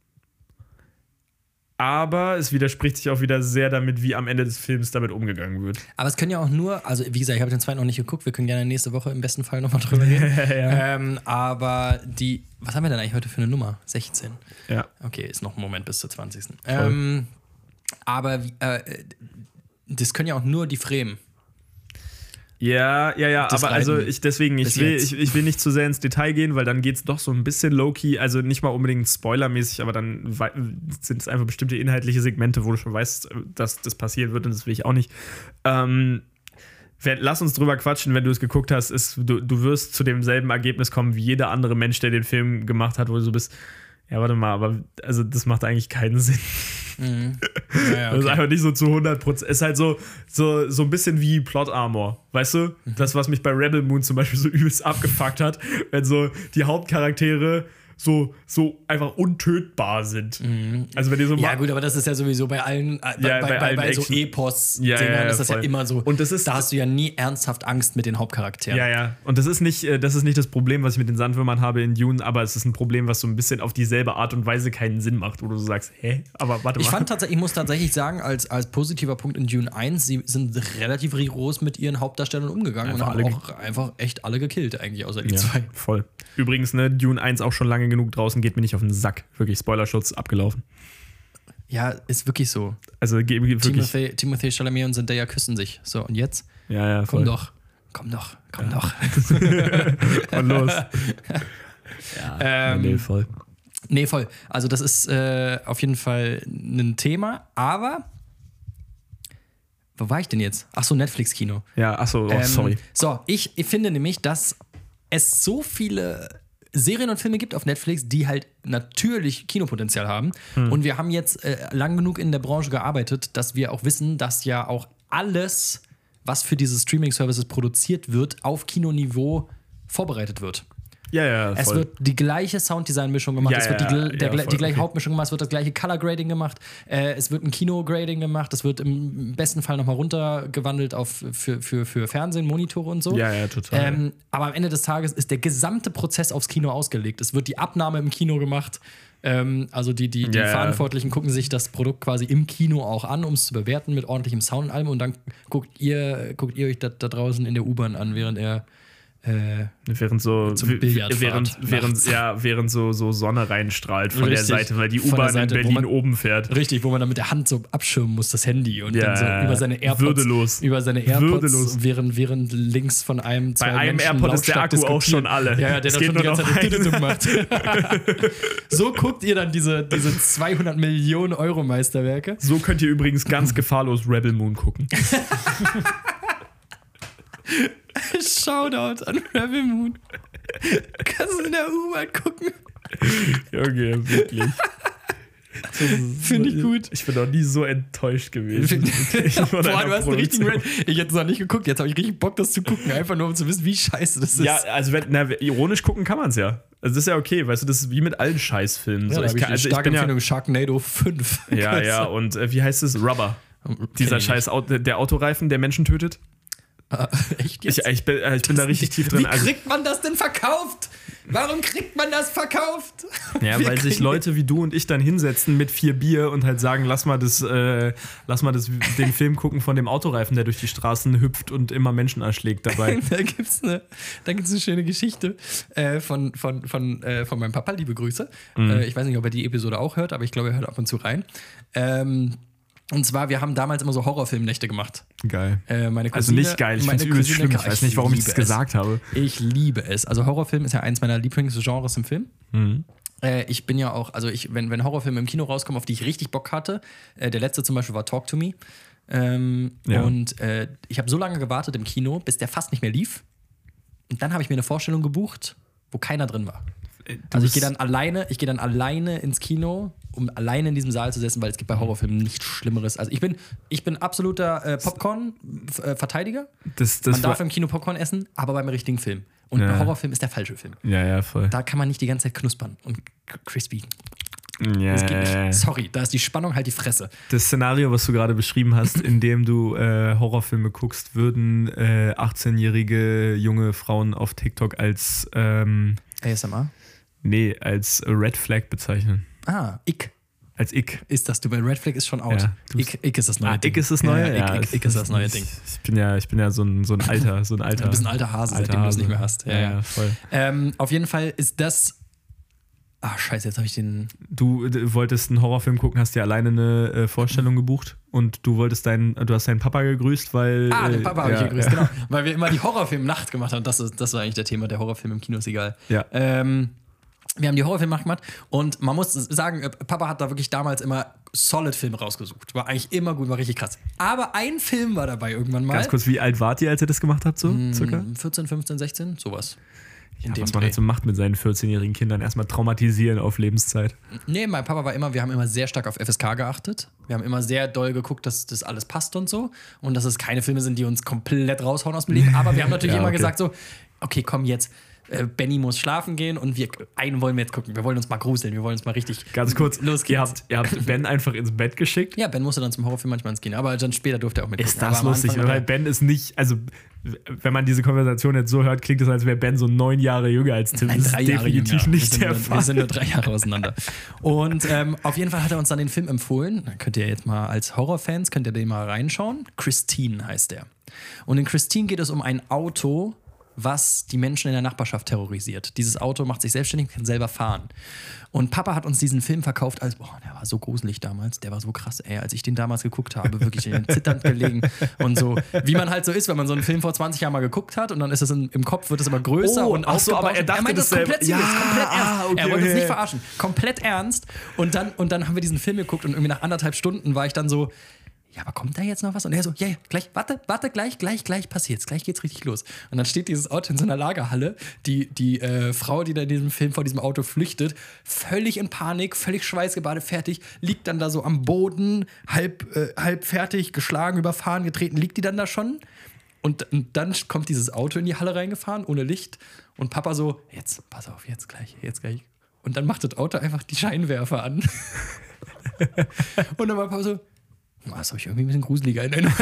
Aber es widerspricht sich auch wieder sehr damit, wie am Ende des Films damit umgegangen wird. Aber es können ja auch nur, also wie gesagt, ich habe den zweiten noch nicht geguckt, wir können gerne nächste Woche im besten Fall nochmal drüber reden. Ja. ähm, aber die, was haben wir denn eigentlich heute für eine Nummer? sechzehn. Ja. Okay, ist noch ein Moment bis zur zwanzigsten. Ähm, aber wie- äh, das können ja auch nur die Fremen. Ja, ja, ja, Das aber also Reiten ich deswegen, ich bis will, jetzt. ich, ich will nicht zu sehr ins Detail gehen, weil dann geht es doch so ein bisschen low-key, also nicht mal unbedingt spoilermäßig, aber dann wei- sind es einfach bestimmte inhaltliche Segmente, wo du schon weißt, dass das passieren wird und das will ich auch nicht. Ähm, wer- lass uns drüber quatschen, wenn du es geguckt hast, ist, du, du wirst zu demselben Ergebnis kommen wie jeder andere Mensch, der den Film gemacht hat, wo du so bist, ja, warte mal, aber also das macht eigentlich keinen Sinn. Mhm. Ja, ja, Das ist okay. einfach nicht so zu hundert Prozent. Ist halt so, so, so ein bisschen wie Plot Armor. Weißt du? Das, was mich bei Rebel Moon zum Beispiel so übelst abgefuckt hat, wenn so die Hauptcharaktere so, so einfach untötbar sind. Also, wenn die so Ja, ma- gut, aber das ist ja sowieso bei allen, äh, bei, Ja, bei, bei bei, allen bei so Action- Epos-Dingern Ja, ja, ja, ist das ja voll. immer so. Und das ist- da hast du ja nie ernsthaft Angst mit den Hauptcharakteren. Ja, ja. Und das ist nicht, äh, das ist nicht das Problem, was ich mit den Sandwürmern habe in Dune, aber es ist ein Problem, was so ein bisschen auf dieselbe Art und Weise keinen Sinn macht, wo du so sagst, hä? Aber warte mal. Ich fand tatsächlich, ich muss tatsächlich sagen, als, als positiver Punkt in Dune eins, sie sind relativ rigoros mit ihren Hauptdarstellern umgegangen Einfach und haben alle auch einfach echt alle gekillt, eigentlich, außer die ja, zwei. voll. Übrigens, ne, Dune eins auch schon lange genug draußen, geht mir nicht auf den Sack. Wirklich, Spoilerschutz abgelaufen. Ja, ist wirklich so. Also ge- wirklich. Timothy, Timothy Chalamet und Zendaya küssen sich. So, und jetzt? Ja, ja, voll. Komm doch. Komm doch. Komm doch. Und los. ja, Ähm, nee, voll. Nee, voll. Also das ist äh, auf jeden Fall ein Thema, aber Wo war ich denn jetzt? Ach so, Netflix-Kino. Ja, ach so, oh, Ähm, sorry. So, ich, ich finde nämlich, dass es so viele Serien und Filme gibt auf Netflix, die halt natürlich Kinopotenzial haben. Hm. Und wir haben jetzt äh, lang genug in der Branche gearbeitet, dass wir auch wissen, dass ja auch alles, was für diese Streaming-Services produziert wird, auf Kinoniveau vorbereitet wird. Ja, ja, voll. Es wird die gleiche Sounddesign-Mischung gemacht, Ja, es wird die, ja, gl- der, ja, gl- voll, die gleiche okay. Hauptmischung gemacht, es wird das gleiche Color-Grading gemacht, äh, es wird ein Kino-Grading gemacht, es wird im besten Fall nochmal runtergewandelt auf, für, für, für Fernsehen, Monitore und so. Ja, ja, total. Ähm, aber am Ende des Tages ist der gesamte Prozess aufs Kino ausgelegt. Es wird die Abnahme im Kino gemacht. Ähm, also die, die, die Ja, ja. Verantwortlichen gucken sich das Produkt quasi im Kino auch an, um es zu bewerten mit ordentlichem Sound und allem. Und dann guckt ihr, guckt ihr euch das da draußen in der U-Bahn an, während er Äh, während so zum Billard während, fahrt während, nachts. ja, während so, so Sonne reinstrahlt von Richtig. der Seite, weil die Von der U-Bahn in Seite, wo Berlin man- oben fährt. Richtig, wo man dann mit der Hand so abschirmen muss, das Handy und Ja, dann so über seine AirPods, würdelos. über seine AirPods, Würdelos. während, während links von einem zwei Bei einem Menschen AirPod ist der lautstark Akku auch diskutieren. schon alle. Ja, ja, der Es dann geht schon die nur ganze noch Zeit Dididum macht. So guckt ihr dann diese, diese zweihundert Millionen Euro Meisterwerke. So könnt ihr übrigens ganz gefahrlos Rebel Moon gucken. Shoutout an Rebel Moon. Kannst du in der U-Bahn gucken? Junge, wirklich. Finde ich gut. Ich bin noch nie so enttäuscht gewesen. Boah, du hast einen richtigen Rant. Ich hätte es noch nicht geguckt, jetzt habe ich richtig Bock, das zu gucken. Einfach nur, um zu wissen, wie scheiße das ist. Ja, also wenn, na, ironisch gucken kann man es ja. Also das ist ja okay, weißt du, das ist wie mit allen Scheißfilmen. Ja, so, da hab ich kann, also ich starke bin ja, Empfehlung, Sharknado fünf. ja, ja, und äh, wie heißt es? Rubber. Dieser ich scheiß Auto, der Autoreifen, der Menschen tötet. Ah, echt Ich, jetzt? ich bin, äh, ich bin da richtig tief drin. Wie Also, kriegt man das denn verkauft? Warum kriegt man das verkauft? ja, Wir weil sich kriegen- Leute wie du und ich dann hinsetzen mit vier Bier und halt sagen, lass mal das, äh, lass mal das, den Film gucken von dem Autoreifen, der durch die Straßen hüpft und immer Menschen erschlägt dabei. Da gibt's eine, da gibt's eine schöne Geschichte äh, von, von, von, äh, von meinem Papa, liebe Grüße. Mhm. Äh, ich weiß nicht, ob er die Episode auch hört, aber ich glaube, er hört ab und zu rein. Ähm, und zwar, wir haben damals immer so Horrorfilmnächte gemacht. Geil. Äh, meine Also Cousine- nicht geil, ich meine finde es übelst Cousine- schlimm. Ich weiß nicht, warum ich das liebe es. gesagt habe. Ich liebe es. Also Horrorfilm ist ja eins meiner Lieblingsgenres im Film. Mhm. Äh, ich bin ja auch, also ich, wenn, wenn Horrorfilme im Kino rauskommen, auf die ich richtig Bock hatte, äh, der letzte zum Beispiel war Talk to Me. Ähm, Ja. Und äh, ich habe so lange gewartet im Kino, bis der fast nicht mehr lief. Und dann habe ich mir eine Vorstellung gebucht, wo keiner drin war. Also ich gehe dann alleine, ich gehe dann alleine ins Kino, um alleine in diesem Saal zu sitzen, weil es gibt bei Horrorfilmen nichts Schlimmeres. Also ich bin, ich bin absoluter äh, Popcorn-Verteidiger. Das, das Man darf war, im Kino Popcorn essen, aber beim richtigen Film. Und Ja. ein Horrorfilm ist der falsche Film. ja, ja, voll. Da kann man nicht die ganze Zeit knuspern und k- crispy. Ja, Das geht ja, ja. nicht. Sorry, da ist die Spannung halt die Fresse. Das Szenario, was du gerade beschrieben hast, in dem du äh, Horrorfilme guckst, würden äh, achtzehnjährige junge Frauen auf TikTok als ähm, A S M R? nee, als Red Flag bezeichnen. Ah, Ick Als Ick. ist das. Du bei Red Flag ist schon out. Ja, du Ick, Ick ist das neue Ah, Ding. Ick ist das neue? Ja, Ick, Ick, Ick ist das neue ich, Ding. Ich bin ja, ich bin ja so ein, so ein alter, so ein alter. Du bist ein alter Hase, alter seitdem du es Hase. nicht mehr hast. Ja, Ja, ja. ja, voll. Ähm, auf jeden Fall ist das. Ah, scheiße, jetzt habe ich den. Du äh, wolltest einen Horrorfilm gucken, hast dir alleine eine äh, Vorstellung gebucht und du wolltest deinen, du hast deinen Papa gegrüßt, weil. Ah, den äh, Papa habe ja, ich gegrüßt, ja. genau. Weil wir immer die Horrorfilm-Nacht gemacht haben. Das, ist, das war eigentlich der Thema. Der Horrorfilm im Kino ist egal. Ja. Ähm, wir haben die Horrorfilme gemacht und man muss sagen, äh, Papa hat da wirklich damals immer Solid-Filme rausgesucht. War eigentlich immer gut, war richtig krass. Aber ein Film war dabei irgendwann mal. Ganz kurz, wie alt wart ihr, als ihr das gemacht habt, so circa? vierzehn, fünfzehn, sechzehn, sowas. In Ja, dem was man Dreh. halt so macht mit seinen vierzehnjährigen Kindern, erstmal traumatisieren auf Lebenszeit. Nee, mein Papa war immer, wir haben immer sehr stark auf F S K geachtet. Wir haben immer sehr doll geguckt, dass das alles passt und so. Und dass es keine Filme sind, die uns komplett raushauen aus dem Leben. Aber wir haben natürlich Ja, immer okay. gesagt so, okay, komm jetzt, äh, Benny muss schlafen gehen und wir, einen wollen wir jetzt gucken. Wir wollen uns mal gruseln, wir wollen uns mal richtig Ganz kurz, los ihr geht's. habt, ihr habt Ben einfach ins Bett geschickt. Ja, Ben musste dann zum Horrorfilm manchmal ins Kino, aber dann später durfte er auch mitgucken. Ist das Aber am lustig, Anfang war weil Ben ist nicht, also wenn man diese Konversation jetzt so hört, klingt es, als wäre Ben so neun Jahre jünger als Tim. Nein, Das ist drei Jahre definitiv jünger. nicht wir der sind, nur- Fall. Wir sind nur drei Jahre auseinander. Und ähm, auf jeden Fall hat er uns dann den Film empfohlen. Da könnt ihr jetzt mal als Horrorfans, könnt ihr den mal reinschauen. Christine heißt der. Und in Christine geht es um ein Auto, was die Menschen in der Nachbarschaft terrorisiert. Dieses Auto macht sich selbstständig, kann selber fahren. Und Papa hat uns diesen Film verkauft als, boah, der war so gruselig damals, der war so krass, ey, als ich den damals geguckt habe, wirklich in den zitternd gelegen und so, wie man halt so ist, wenn man so einen Film vor zwanzig Jahren mal geguckt hat und dann ist es in, im Kopf, wird es immer größer Oh, und ach so, aber aufgebauscht. er dachte meinte das das komplett selber- serious, Ja, komplett ernst. ah, okay, er wollte uns okay. nicht verarschen, komplett ernst. Und dann, und dann haben wir diesen Film geguckt und irgendwie nach anderthalb Stunden war ich dann so, ja, aber kommt da jetzt noch was? Und er so, ja, ja, gleich, warte, warte, gleich, gleich, gleich passiert's, gleich geht's richtig los. Und dann steht dieses Auto in so einer Lagerhalle, die, die äh, Frau, die da in diesem Film vor diesem Auto flüchtet, völlig in Panik, völlig schweißgebadet, fertig, liegt dann da so am Boden, halb, äh, halb fertig, geschlagen, überfahren, getreten, liegt die dann da schon? Und, und dann kommt dieses Auto in die Halle reingefahren, ohne Licht. Und Papa so, jetzt, pass auf, jetzt gleich, jetzt gleich. Und dann macht das Auto einfach die Scheinwerfer an. Und dann war Papa so, das habe ich irgendwie ein bisschen gruseliger in Erinnerung.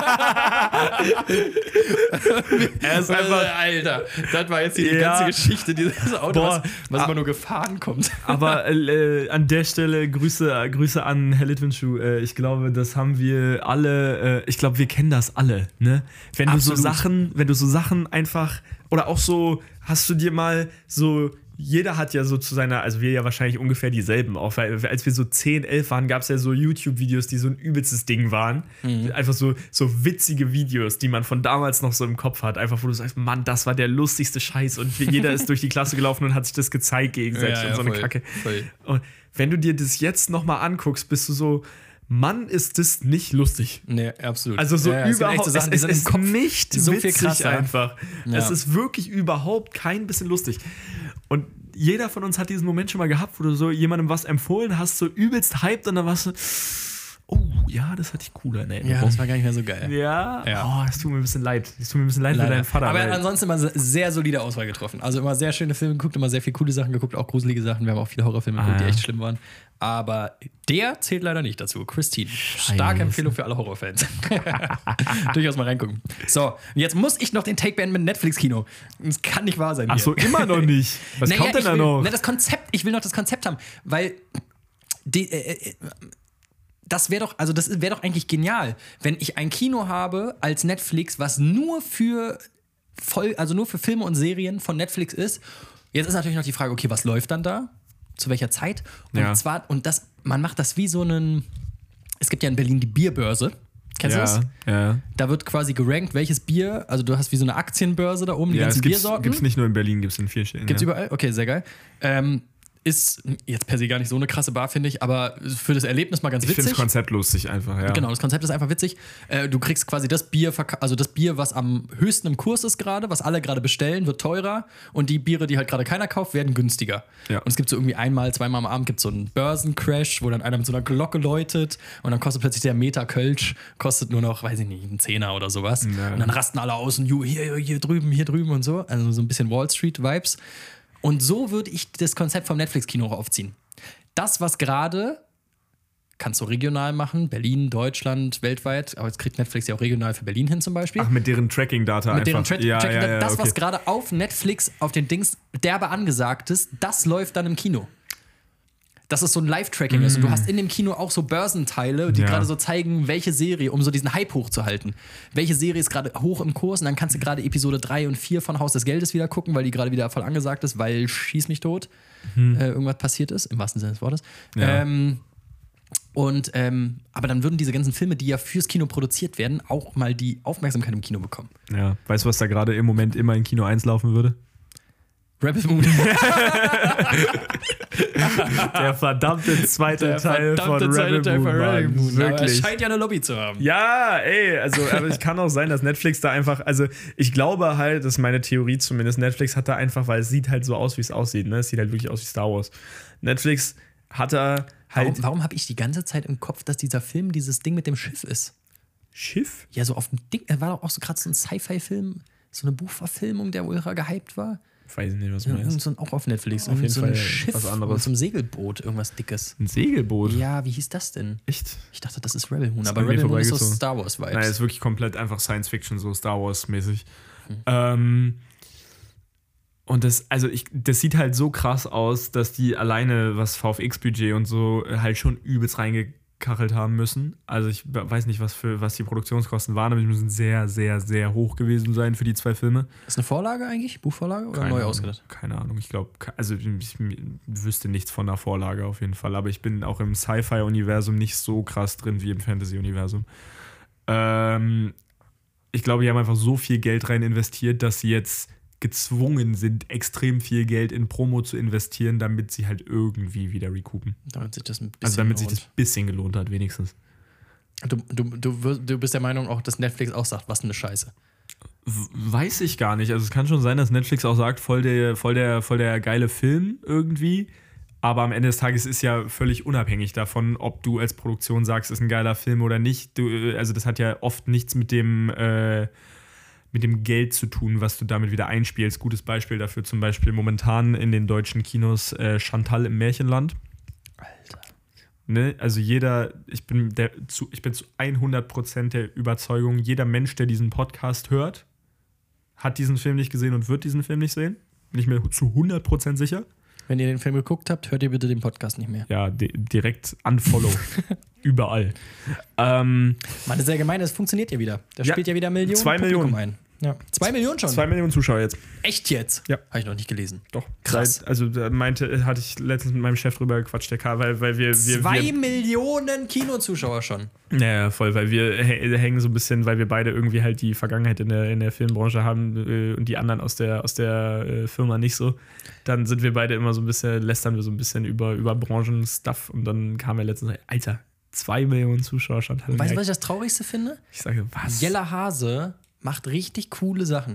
Er ist einfach, Alter, das war jetzt die ja. ganze Geschichte dieses Autos, Boah, was immer nur gefahren kommt. Aber äh, an der Stelle Grüße, Grüße an Herr Litwinschuh. Äh, ich glaube, das haben wir alle, äh, ich glaube, wir kennen das alle, ne? Wenn Absolut. du so Sachen, wenn du so Sachen einfach, oder auch so, hast du dir mal so, jeder hat ja so zu seiner, also wir ja wahrscheinlich ungefähr dieselben auch, weil als wir so zehn, elf waren, gab es ja so YouTube-Videos, die so ein übelstes Ding waren. Mhm. Einfach so, so witzige Videos, die man von damals noch so im Kopf hat. Einfach, wo du sagst, Mann, das war der lustigste Scheiß. Und jeder ist durch die Klasse gelaufen und hat sich das gezeigt gegenseitig ja, ja, und so eine voll, Kacke. Voll. Und wenn du dir das jetzt nochmal anguckst, bist du so, Mann, ist das nicht lustig. Nee, absolut. Also so ja, überhaupt, so Sachen, es, es ist nicht so witzig viel krasser. einfach. Ja. Es ist wirklich überhaupt kein bisschen lustig. Und jeder von uns hat diesen Moment schon mal gehabt, wo du so jemandem was empfohlen hast, so übelst hyped und dann warst du, oh, ja, das hatte ich cooler in Erinnerung. Ja, das war gar nicht mehr so geil. Ja, ja. Oh, das tut mir ein bisschen leid. Das tut mir ein bisschen leid Leider. für deinen Vater. Aber weil ansonsten immer sehr solide Auswahl getroffen. Also immer sehr schöne Filme geguckt, immer sehr viele coole Sachen geguckt, auch gruselige Sachen. Wir haben auch viele Horrorfilme geguckt, ah, ja. die echt schlimm waren. Aber der zählt leider nicht dazu. Christine. Starke Empfehlung für alle Horrorfans. Durchaus mal reingucken. So, jetzt muss ich noch den Take beenden mit Netflix-Kino. Das kann nicht wahr sein. Ach so, immer noch nicht. Was naja, kommt denn da will, noch? Na, das Konzept, ich will noch das Konzept haben, weil die, äh, das wäre doch, also das wäre doch eigentlich genial, wenn ich ein Kino habe als Netflix, was nur für voll, also nur für Filme und Serien von Netflix ist. Jetzt ist natürlich noch die Frage, okay, was läuft dann da? Zu welcher Zeit? Und ja. zwar, und das, man macht das wie so einen, es gibt ja in Berlin die Bierbörse. Kennst ja, du das? Ja. Da wird quasi gerankt, welches Bier, also du hast wie so eine Aktienbörse da oben, die ja, ganzen es gibt's, Biersorten. Gibt es nicht nur in Berlin, gibt es in vielen Städten. Gibt es ja. überall? Okay, sehr geil. Ähm, ist jetzt per se gar nicht so eine krasse Bar, finde ich, aber für das Erlebnis mal ganz ich witzig. Ich finde das Konzept lustig einfach, ja. Genau, das Konzept ist einfach witzig. Äh, du kriegst quasi das Bier, also das Bier, was am höchsten im Kurs ist gerade, was alle gerade bestellen, wird teurer und die Biere, die halt gerade keiner kauft, werden günstiger. Ja. Und es gibt so irgendwie einmal, zweimal am Abend gibt so einen Börsencrash, wo dann einer mit so einer Glocke läutet und dann kostet plötzlich der Meter Kölsch, kostet nur noch, weiß ich nicht, einen Zehner oder sowas. Ja. Und dann rasten alle aus und hier, hier drüben, hier drüben und so. Also so ein bisschen Wall Street-Vibes. Und so würde ich das Konzept vom Netflix-Kino auch aufziehen. Das, was gerade, kannst du regional machen, Berlin, Deutschland, weltweit, aber jetzt kriegt Netflix ja auch regional für Berlin hin zum Beispiel. Ach, mit deren Tracking-Data Mit deren einfach. Tra- ja, Tracking-Data. ja, ja, das, okay. was gerade auf Netflix, auf den Dings derbe angesagt ist, das läuft dann im Kino. Dass es so ein Live-Tracking mm. ist. Und du hast in dem Kino auch so Börsenteile, die ja. gerade so zeigen, welche Serie, um so diesen Hype hochzuhalten. Welche Serie ist gerade hoch im Kurs und dann kannst du gerade Episode drei und vier von Haus des Geldes wieder gucken, weil die gerade wieder voll angesagt ist, weil schieß mich tot hm. äh, irgendwas passiert ist, im wahrsten Sinne des Wortes. Ja. Ähm, und, ähm, aber dann würden diese ganzen Filme, die ja fürs Kino produziert werden, auch mal die Aufmerksamkeit im Kino bekommen. Ja, weißt du, was da gerade im Moment immer in Kino eins laufen würde? Rebel Moon. Der verdammte zweite Der Teil verdammte von zweite Rebel Teil Moon. Von Rebel Moon. Wirklich. Aber es scheint ja eine Lobby zu haben. Ja, ey, also aber es kann auch sein, dass Netflix da einfach, also ich glaube halt, das ist meine Theorie zumindest, Netflix hat da einfach, weil es sieht halt so aus, wie es aussieht, ne? Es sieht halt wirklich aus wie Star Wars. Netflix hat da halt... Warum, warum habe ich die ganze Zeit im Kopf, dass dieser Film dieses Ding mit dem Schiff ist? Schiff? Ja, so auf dem Ding, er war doch auch so gerade so ein Sci-Fi-Film, so eine Buchverfilmung, der ultra gehypt war. Weiß ich nicht, was du ja, meinst. So, auch auf Netflix. Auf jeden so Fall ein Schiff was anderes. So ein Segelboot, irgendwas Dickes. Ein Segelboot? Ja, wie hieß das denn? Echt? Ich dachte, das ist Rebel Moon, aber Rebel Moon ist so Star Wars-Vibes. Nein, ist wirklich komplett einfach Science-Fiction, so Star Wars-mäßig. Hm. Ähm, und das, also ich, das sieht halt so krass aus, dass die alleine, was V F X-Budget und so, halt schon übelst reingekachelt haben müssen. Also ich weiß nicht, was für was die Produktionskosten waren, aber die müssen sehr, sehr, sehr hoch gewesen sein für die zwei Filme. Ist eine Vorlage eigentlich? Buchvorlage oder keine neu Ahnung, ausgedacht? Keine Ahnung, ich glaube, also ich, ich wüsste nichts von der Vorlage auf jeden Fall, aber ich bin auch im Sci-Fi-Universum nicht so krass drin wie im Fantasy-Universum. Ähm, ich glaube, die haben einfach so viel Geld rein investiert, dass sie jetzt gezwungen sind, extrem viel Geld in Promo zu investieren, damit sie halt irgendwie wieder recoupen. Damit sich das ein bisschen Also damit lohnt. sich das ein bisschen gelohnt hat, wenigstens. Du, du, du, wirst- du bist der Meinung auch, dass Netflix auch sagt, was eine Scheiße. Weiß ich gar nicht. Also es kann schon sein, dass Netflix auch sagt, voll der, voll der, voll der geile Film irgendwie. Aber am Ende des Tages ist ja völlig unabhängig davon, ob du als Produktion sagst, ist ein geiler Film oder nicht. Du, also das hat ja oft nichts mit dem, äh, mit dem Geld zu tun, was du damit wieder einspielst. Gutes Beispiel dafür zum Beispiel momentan in den deutschen Kinos äh, Chantal im Märchenland. Alter. Ne? Also jeder, ich bin, der, zu, ich bin zu hundert Prozent der Überzeugung, jeder Mensch, der diesen Podcast hört, hat diesen Film nicht gesehen und wird diesen Film nicht sehen. Bin ich mir zu hundert Prozent sicher. Wenn ihr den Film geguckt habt, hört ihr bitte den Podcast nicht mehr. Ja, di- direkt unfollow. Überall. Ähm, Mann, das ist ja gemein, das funktioniert ja wieder. Da Ja, spielt ja wieder Millionen zwei Publikum Millionen. ein. Ja. Zwei Millionen schon? zwei Millionen Zuschauer jetzt. Echt jetzt? Ja. Habe ich noch nicht gelesen. Doch. Krass. Seit, also da meinte, hatte ich letztens mit meinem Chef drüber gequatscht, der K, weil, weil wir, wir, Zwei wir Millionen Kinozuschauer schon. Ja, voll, weil wir hä- hängen so ein bisschen, weil wir beide irgendwie halt die Vergangenheit in der, in der Filmbranche haben äh, und die anderen aus der, aus der äh, Firma nicht so. Dann sind wir beide immer so ein bisschen, lästern wir so ein bisschen über, über Branchenstuff und dann kam er letztens, Alter, zwei Millionen Zuschauer schon. Und weißt du, was ich das Traurigste finde? Ich sage, was? Jella Hase macht richtig coole Sachen.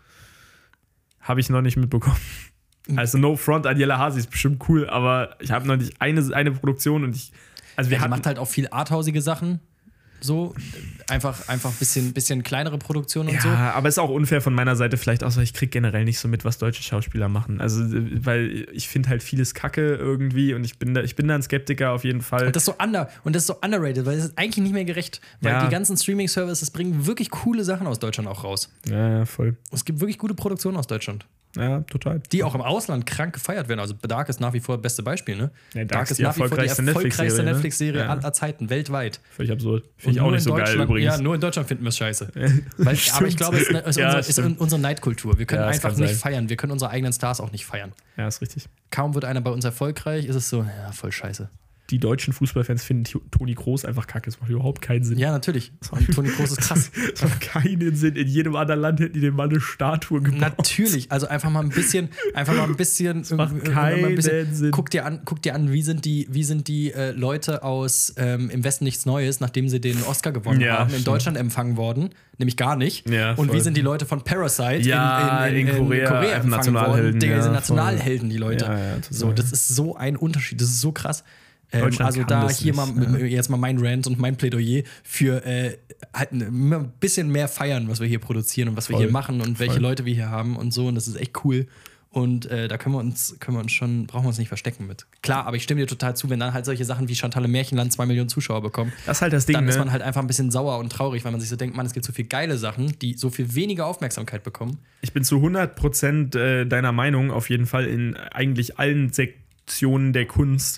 Habe ich noch nicht mitbekommen. Also no front an Jella Hasi ist bestimmt cool, aber ich habe noch nicht eine, eine Produktion und ich, also wir Ja, die hatten, macht halt auch viel arthausige Sachen. So, einfach, einfach ein bisschen, bisschen kleinere Produktionen und ja, so. aber ist auch unfair von meiner Seite vielleicht auch so, ich krieg generell nicht so mit, was deutsche Schauspieler machen. Also, weil ich finde halt vieles Kacke irgendwie und ich bin da, ich bin da ein Skeptiker auf jeden Fall. Und das ist so under, und das ist so underrated, weil es ist eigentlich nicht mehr gerecht. Weil Ja. die ganzen Streaming-Services bringen wirklich coole Sachen aus Deutschland auch raus. Ja, ja, voll. Es gibt wirklich gute Produktionen aus Deutschland. Ja, total. Die auch im Ausland krank gefeiert werden. Also Dark ist nach wie vor das beste Beispiel, ne? Ja, Dark ist nach wie vor die erfolgreichste erfolgreichste Netflix-Serie, ne? Netflix-Serie Ja. aller Zeiten, weltweit. Völlig absurd. Und Finde ich auch nur nicht in so geil Deutschland- übrigens. Ja, nur in Deutschland finden wir es scheiße. Weil, aber ich glaube, es ist, eine- ist, Ja, unsere, ist stimmt. unsere Neidkultur. Wir können Ja, das einfach kann nicht sein. feiern. Wir können unsere eigenen Stars auch nicht feiern. Ja, ist richtig. Kaum wird einer bei uns erfolgreich, ist es so, ja, voll scheiße. Die deutschen Fußballfans finden T- Toni Kroos einfach kacke. Das macht überhaupt keinen Sinn. Ja, natürlich. Und Toni Kroos ist krass. Das macht keinen Sinn. In jedem anderen Land hätten die dem Mann eine Statue gebaut. Natürlich, also einfach mal ein bisschen, einfach mal ein bisschen, macht irgendwie- mal ein bisschen keinen Sinn. guck dir an, guck dir an, wie sind die, wie sind die äh, Leute aus ähm, Im Westen nichts Neues, nachdem sie den Oscar gewonnen Ja, haben, in stimmt. Deutschland empfangen worden, nämlich gar nicht. Ja, Und voll. wie sind die Leute von Parasite Ja, in, in, in, in Korea einfach empfangen Nationalhelden, worden? Digga, die ja, sind voll. Nationalhelden, die Leute. Ja, ja, total. so, das ist so ein Unterschied, das ist so krass. Ähm, Deutschland also kann da das hier nicht, mal ja. jetzt mal mein Rant und mein Plädoyer für äh, halt ein ein bisschen mehr feiern, was wir hier produzieren und was wir Voll. hier machen und welche Voll. Leute wir hier haben und so. Und das ist echt cool. Und äh, da können wir uns, können wir uns schon, brauchen wir uns nicht verstecken mit. Klar, aber ich stimme dir total zu, wenn dann halt solche Sachen wie Chantal im Märchenland zwei Millionen Zuschauer bekommen, Das ist halt das Ding, dann ist ne? man halt einfach ein bisschen sauer und traurig, weil man sich so denkt, man, es gibt so viele geile Sachen, die so viel weniger Aufmerksamkeit bekommen. Ich bin zu hundert Prozent äh, deiner Meinung, auf jeden Fall in eigentlich allen Sektionen der Kunst.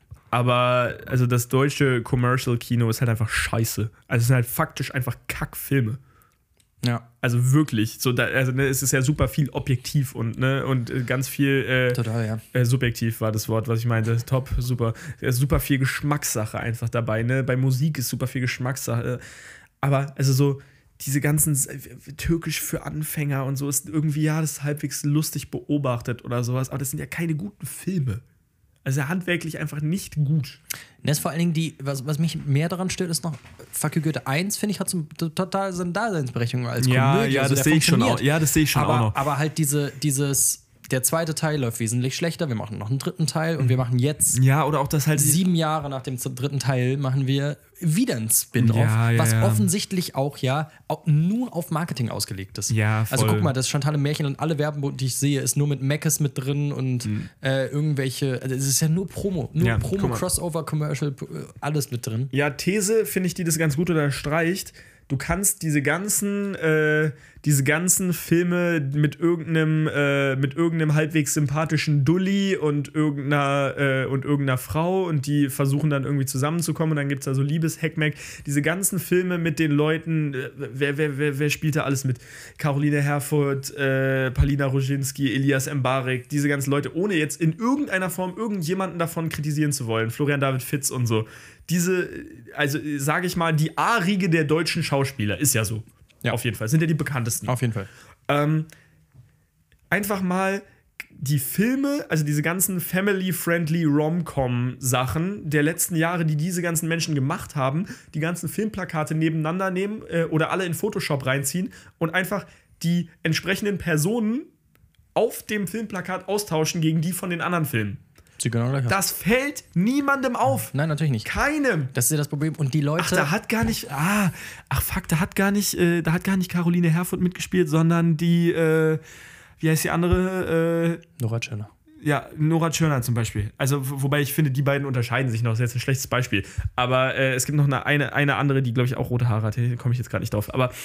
Aber also das deutsche Commercial-Kino ist halt einfach scheiße. Also es sind halt faktisch einfach Kackfilme. Ja, Also wirklich. So, da, also, ne, es ist ja super viel objektiv und, ne, und äh, ganz viel äh, total, ja. äh, subjektiv war das Wort, was ich meinte. Top, super. Da ist super viel Geschmackssache einfach dabei. Ne? Bei Musik ist super viel Geschmackssache. Aber also so diese ganzen äh, Türkisch für Anfänger und so ist irgendwie, ja, das ist halbwegs lustig beobachtet oder sowas. Aber das sind ja keine guten Filme. Also handwerklich einfach nicht gut. Das ist vor allen Dingen die, was, was mich mehr daran stört, ist noch, Fuck you Goethe eins, finde ich, hat so total seine Daseinsberechtigung als Komödie. Also der funktioniert. Ja, das sehe ich schon aber, auch noch. aber halt diese, dieses, der zweite Teil läuft wesentlich schlechter. Wir machen noch einen dritten Teil und wir machen jetzt, Ja, oder auch das halt. sieben Jahre nach dem dritten Teil, machen wir wieder ein Spin-off, Ja, ja, was ja. offensichtlich auch ja auch nur auf Marketing ausgelegt ist. Ja, Also voll. guck mal, das Chantal im Märchenland, alle Werbung, die ich sehe, ist nur mit Meckes mit drin und äh, irgendwelche, also es ist ja nur Promo, nur Mhm. Ja, Promo, guck mal. Crossover, Commercial, äh, alles mit drin. Ja, These finde ich, die das ganz gut unterstreicht. Du kannst diese ganzen, äh, diese ganzen Filme mit irgendeinem, äh, mit irgendeinem halbwegs sympathischen Dulli und irgendeiner, äh, und irgendeiner Frau und die versuchen dann irgendwie zusammenzukommen und dann gibt es da so Liebes-Hackmack. Diese ganzen Filme mit den Leuten, äh, wer, wer, wer, wer spielt da alles mit? Caroline Herfurth, äh, Palina Roginski, Elias Mbarek, diese ganzen Leute, ohne jetzt in irgendeiner Form irgendjemanden davon kritisieren zu wollen. Florian David Fitz und so. Diese, also sage ich mal, die A-Riege der deutschen Schauspieler ist ja so. Ja. Auf jeden Fall. Sind ja die bekanntesten. Auf jeden Fall. Ähm, einfach mal die Filme, also diese ganzen family-friendly Rom-Com-Sachen der letzten Jahre, die diese ganzen Menschen gemacht haben, die ganzen Filmplakate nebeneinander nehmen äh, oder alle in Photoshop reinziehen und einfach die entsprechenden Personen auf dem Filmplakat austauschen gegen die von den anderen Filmen. Sieht genau gleich aus. Das fällt niemandem auf. Nein, natürlich nicht. Keinem. Das ist ja das Problem. Und die Leute. Ach, da hat gar nicht. Ah, ach fuck, da hat gar nicht, äh, da hat gar nicht Caroline Herfurth mitgespielt, sondern die, äh, wie heißt die andere? Äh, Nora Tschirner. Ja, Nora Tschirner zum Beispiel. Also, wo- wobei ich finde, die beiden unterscheiden sich noch. Das ist jetzt ein schlechtes Beispiel. Aber äh, es gibt noch eine, eine, eine andere, die, glaube ich, auch rote Haare hat. Da komme ich jetzt gerade nicht drauf. Aber,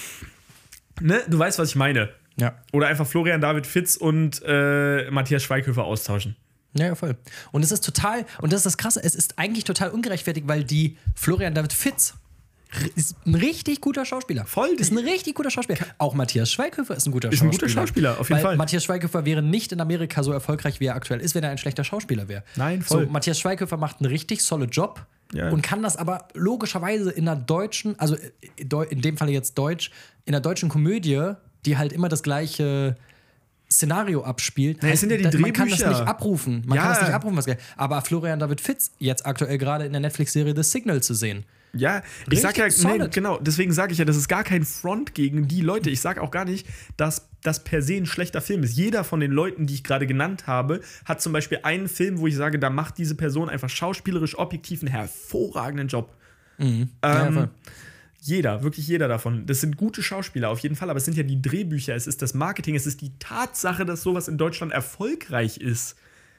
ne, du weißt, was ich meine. Ja. Oder einfach Florian David Fitz und äh, Matthias Schweighöfer austauschen. Ja, ja, voll. Und es ist total, und das ist das Krasse, es ist eigentlich total ungerechtfertigt, weil die Florian David Fitz r- ist ein richtig guter Schauspieler. Voll, die- Ist ein richtig guter Schauspieler. Auch Matthias Schweighöfer ist ein guter Ist ein Schauspieler. guter Schauspieler, auf jeden weil Fall. Matthias Schweighöfer wäre nicht in Amerika so erfolgreich, wie er aktuell ist, wenn er ein schlechter Schauspieler wäre. Nein, voll. So, Matthias Schweighöfer macht einen richtig solid Job. Ja. Und kann das aber logischerweise in einer deutschen, also in dem Fall jetzt Deutsch, in einer deutschen Komödie, die halt immer das gleiche Szenario abspielt. Na, es sind ja die da- Man kann das Drehbücher. nicht abrufen. Man Ja. kann das nicht abrufen. Was geil. Aber Florian David Fitz jetzt aktuell gerade in der Netflix-Serie The Signal zu sehen. Ja, ich sag ja, Richtig nee, solid. genau, deswegen sage ich ja, das ist gar kein Front gegen die Leute. Ich sage auch gar nicht, dass das per se ein schlechter Film ist. Jeder von den Leuten, die ich gerade genannt habe, hat zum Beispiel einen Film, wo ich sage, da macht diese Person einfach schauspielerisch objektiv einen hervorragenden Job. Mhm. Ja, Ähm, voll. jeder, wirklich jeder davon. Das sind gute Schauspieler auf jeden Fall, aber es sind ja die Drehbücher, es ist das Marketing, es ist die Tatsache, dass sowas in Deutschland erfolgreich ist.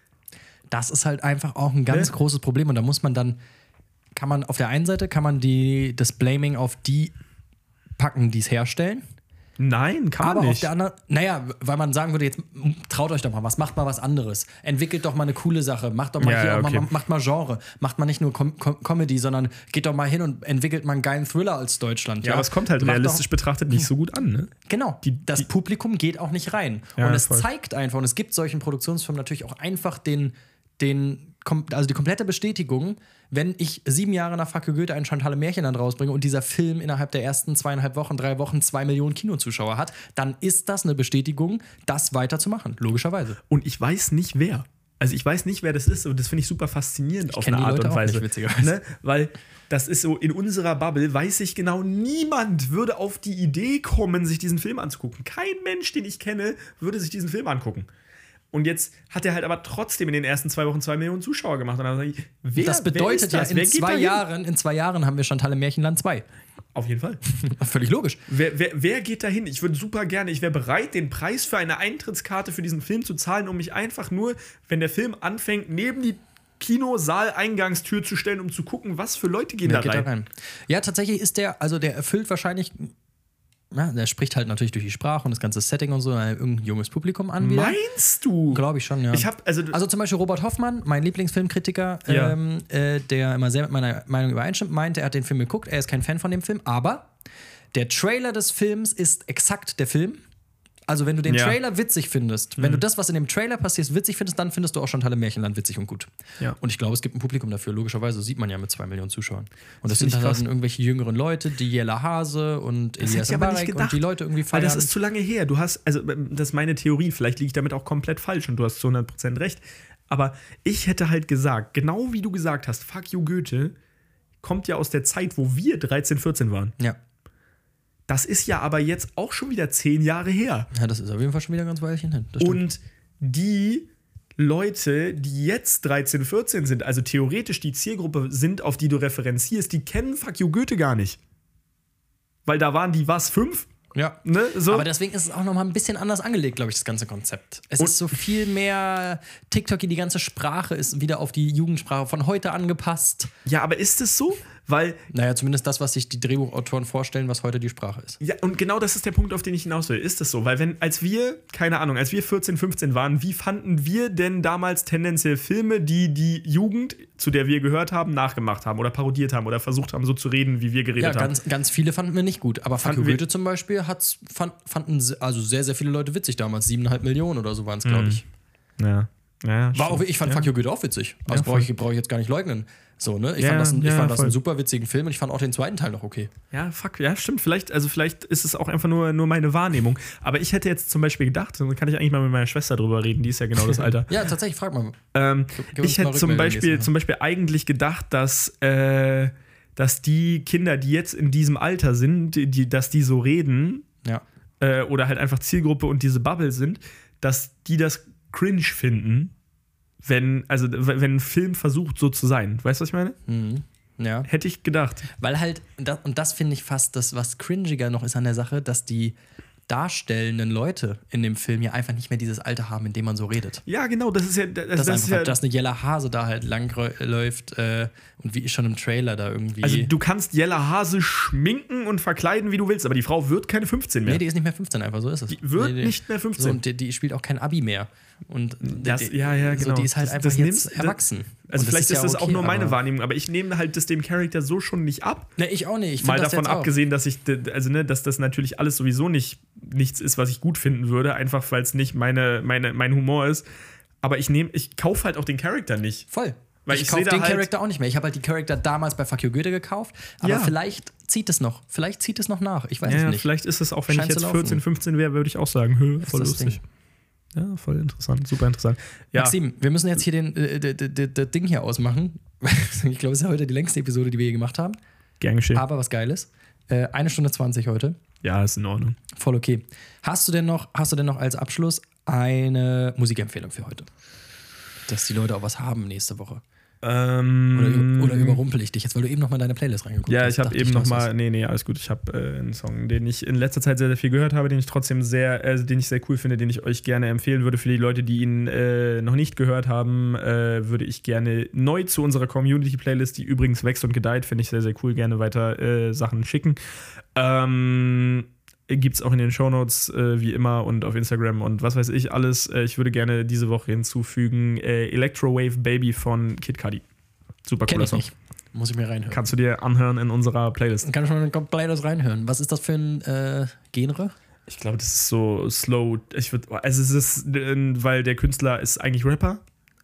Das ist halt einfach auch ein ganz Ne? großes Problem. Und da muss man dann, kann man auf der einen Seite, kann man die, das Blaming auf die packen, die es herstellen. Nein, kann Aber man auf nicht. der anderen, naja, weil man sagen würde, jetzt m, traut euch doch mal was, macht mal was anderes. Entwickelt doch mal eine coole Sache, macht doch mal Ja, hier ja, auch okay. mal, macht mal Genre, macht mal nicht nur Com Com Comedy, sondern geht doch mal hin und entwickelt mal einen geilen Thriller als Deutschland. ja, aber es kommt halt Macht realistisch betrachtet nicht so gut an, ne? Doch, genau, Die- das die- Publikum geht auch nicht rein. Ja, und es voll. zeigt einfach, und es gibt solchen Produktionsfirmen natürlich auch einfach den, den kom- also die komplette Bestätigung, wenn ich sieben Jahre nach Fuck you Goethe ein Chantal im Märchenland rausbringe und dieser Film innerhalb der ersten zweieinhalb Wochen, drei Wochen zwei Millionen Kinozuschauer hat, dann ist das eine Bestätigung, das weiterzumachen, logischerweise. Und ich weiß nicht, wer. Also ich weiß nicht, wer das ist, und das finde ich super faszinierend auf kenn eine die Art Leute und auch Weise. nicht, witzigerweise. Ne? Weil das ist so, in unserer Bubble weiß ich genau, niemand würde auf die Idee kommen, sich diesen Film anzugucken. Kein Mensch, den ich kenne, würde sich diesen Film angucken. Und jetzt hat er halt aber trotzdem in den ersten zwei Wochen zwei Millionen Zuschauer gemacht. Und dann sag ich, wer, Das wer bedeutet ist das? ja, Wer in geht zwei, dahin? Jahren, in zwei Jahren haben wir Chantal im Märchenland zwei. Auf jeden Fall. Völlig logisch. Wer, wer, wer geht dahin? Ich würde super gerne, ich wäre bereit, den Preis für eine Eintrittskarte für diesen Film zu zahlen, um mich einfach nur, wenn der Film anfängt, neben die Kinosaal-Eingangstür zu stellen, um zu gucken, was für Leute gehen Wer da geht rein. da rein? Ja, tatsächlich ist der, also der erfüllt wahrscheinlich, ja, der spricht halt natürlich durch die Sprache und das ganze Setting und so äh, irgendein junges Publikum an wieder. Meinst du? Glaube ich schon, ja. Ich hab, also, Also zum Beispiel Robert Hoffmann, mein Lieblingsfilmkritiker, Ja. ähm, äh, der immer sehr mit meiner Meinung übereinstimmt, meinte, er hat den Film geguckt, er ist kein Fan von dem Film, aber der Trailer des Films ist exakt der Film. Also wenn du den Ja. Trailer witzig findest, wenn du das, was in dem Trailer passiert, witzig findest, dann findest du auch Chantal im Märchenland witzig und gut. Ja. Und ich glaube, es gibt ein Publikum dafür, logischerweise, sieht man ja mit zwei Millionen Zuschauern. Und das, find sind ich halt krass. dann irgendwelche jüngeren Leute, die Jella Hase und das hätte Elias ich aber nicht Mbarek gedacht. und die Leute irgendwie Weil feiern. das ist zu lange her. Du hast, also das ist meine Theorie, vielleicht liege ich damit auch komplett falsch und du hast zu hundert Prozent recht. Aber ich hätte halt gesagt, genau wie du gesagt hast, Fuck you Goethe kommt ja aus der Zeit, wo wir dreizehn, vierzehn waren. ja. Das ist ja aber jetzt auch schon wieder zehn Jahre her. ja, das ist auf jeden Fall schon wieder ganz Weilchen hin. Das stimmt. Und die Leute, die jetzt dreizehn, vierzehn sind, also theoretisch die Zielgruppe sind, auf die du referenzierst, die kennen Fuck you Goethe gar nicht. Weil da waren die, was, fünf? Ja. Ne? So. Aber deswegen ist es auch noch mal ein bisschen anders angelegt, glaube ich, das ganze Konzept. Es Und- ist so viel mehr TikTok, die ganze Sprache ist wieder auf die Jugendsprache von heute angepasst. Ja, aber ist es so? Weil, Naja, zumindest das, was sich die Drehbuchautoren vorstellen, was heute die Sprache ist. ja, und genau das ist der Punkt, auf den ich hinaus will. Ist es so? Weil, wenn, als wir, keine Ahnung, als wir vierzehn, fünfzehn waren, wie fanden wir denn damals tendenziell Filme, die die Jugend, zu der wir gehört haben, nachgemacht haben oder parodiert haben oder versucht haben, so zu reden, wie wir Ja, geredet haben? ganz, ganz viele fanden wir nicht gut. Aber Fuck Fanden you wir- Goethe zum Beispiel hat's, fand, fanden se- also sehr, sehr viele Leute witzig damals. Siebeneinhalb Millionen oder so waren es, glaube ich. Ja. Ja, War auch, ich fand ja. Fuck You Goethe auch witzig. Also Ja, brauche ich, brauch ich jetzt gar nicht leugnen. So, ne? Ich Ja, fand das, ein, ich ja, fand das einen voll. super witzigen Film und ich fand auch den zweiten Teil noch okay. Ja, fuck, ja, stimmt. Vielleicht, also vielleicht ist es auch einfach nur, nur meine Wahrnehmung. Aber ich hätte jetzt zum Beispiel gedacht, dann kann ich eigentlich mal mit meiner Schwester drüber reden, die ist ja genau das Alter. Ja, tatsächlich, frag mal. ähm, Gib uns ich mal hätte zum Rückmeldung Beispiel, nächstes Mal. zum Beispiel eigentlich gedacht, dass, äh, dass die Kinder, die jetzt in diesem Alter sind, die, die, dass die so reden, Ja. äh, oder halt einfach Zielgruppe und diese Bubble sind, dass die das cringe finden, wenn, also wenn ein Film versucht, so zu sein. Weißt du, was ich meine? Mhm. Ja. Hätte ich gedacht. Weil halt, das, und das finde ich fast das, was cringiger noch ist an der Sache, dass die darstellenden Leute in dem Film ja einfach nicht mehr dieses Alter haben, in dem man so redet. Ja, genau, das ist ja. Das, Dass, das einfach, ist ja dass eine Jella Hase da halt lang läuft äh, und wie schon im Trailer da irgendwie. also du kannst Jella Hase schminken und verkleiden, wie du willst, aber die Frau wird keine fünfzehn mehr. nee, die ist nicht mehr fünfzehn, einfach so ist es. Die wird nee, die, nicht mehr fünfzehn. So, und die, die spielt auch kein Abi mehr. Und Das- die, ja, ja, so, genau. die ist halt Das- einfach das jetzt nimmst- erwachsen. Also Und vielleicht ist ja das auch okay, nur meine aber- Wahrnehmung, aber ich nehme halt das dem Charakter so schon nicht ab. Ne, ich auch nicht. Ich find Mal das davon jetzt auch. abgesehen, dass ich, d- also ne, dass das natürlich alles sowieso nicht nichts ist, was ich gut finden würde, einfach weil es nicht meine, meine, mein Humor ist. Aber ich nehme, ich kaufe halt auch den Charakter nicht. Voll. Weil ich ich kaufe seh da den halt- Charakter auch nicht mehr. Ich habe halt die Charakter damals bei Fuck You Goethe gekauft, aber Ja. vielleicht zieht es noch. Vielleicht zieht es noch nach. Ich weiß Ja, es ja, nicht. vielleicht ist es auch, wenn Scheint ich zu jetzt laufen. vierzehn, fünfzehn wäre, würde ich auch sagen, hö, Das voll ist das lustig. Ja, voll interessant, super interessant. Ja, Maxim, wir müssen jetzt hier den, äh, d- d- d- das Ding hier ausmachen. Ich glaube, es ist ja heute die längste Episode, die wir je gemacht haben. gern geschehen. Aber was Geiles. Äh, eine Stunde zwanzig heute. Ja, ist in Ordnung. Voll okay. Hast du denn noch, hast du denn noch als Abschluss eine Musikempfehlung für heute? Dass die Leute auch was haben nächste Woche. Ähm, Oder, oder überrumpel ich dich jetzt, weil du eben noch mal in deine Playlist reingeguckt Ja, hast? ich habe Dachte eben du noch hast mal, was. nee, nee, alles gut. Ich habe äh, einen Song, den ich in letzter Zeit sehr, sehr viel gehört habe, den ich trotzdem sehr, äh, den ich sehr cool finde, den ich euch gerne empfehlen würde. Für die Leute, die ihn äh, noch nicht gehört haben, äh, würde ich gerne neu zu unserer Community-Playlist, die übrigens wächst und gedeiht, finde ich sehr, sehr cool, gerne weiter äh, Sachen schicken. Ähm, Gibt es auch in den Shownotes, äh, wie immer, und auf Instagram und was weiß ich alles. Äh, ich würde gerne diese Woche hinzufügen äh, Electrowave Baby von Kid Cudi. Super Kenn cooler ich Song. nicht. Muss ich mir reinhören. Kannst du dir anhören in unserer Playlist. Kann ich mal in die Playlist reinhören. Was ist das für ein äh, Genre? Ich glaube, das ist so slow. Ich würd, also es ist, äh, weil der Künstler ist eigentlich Rapper,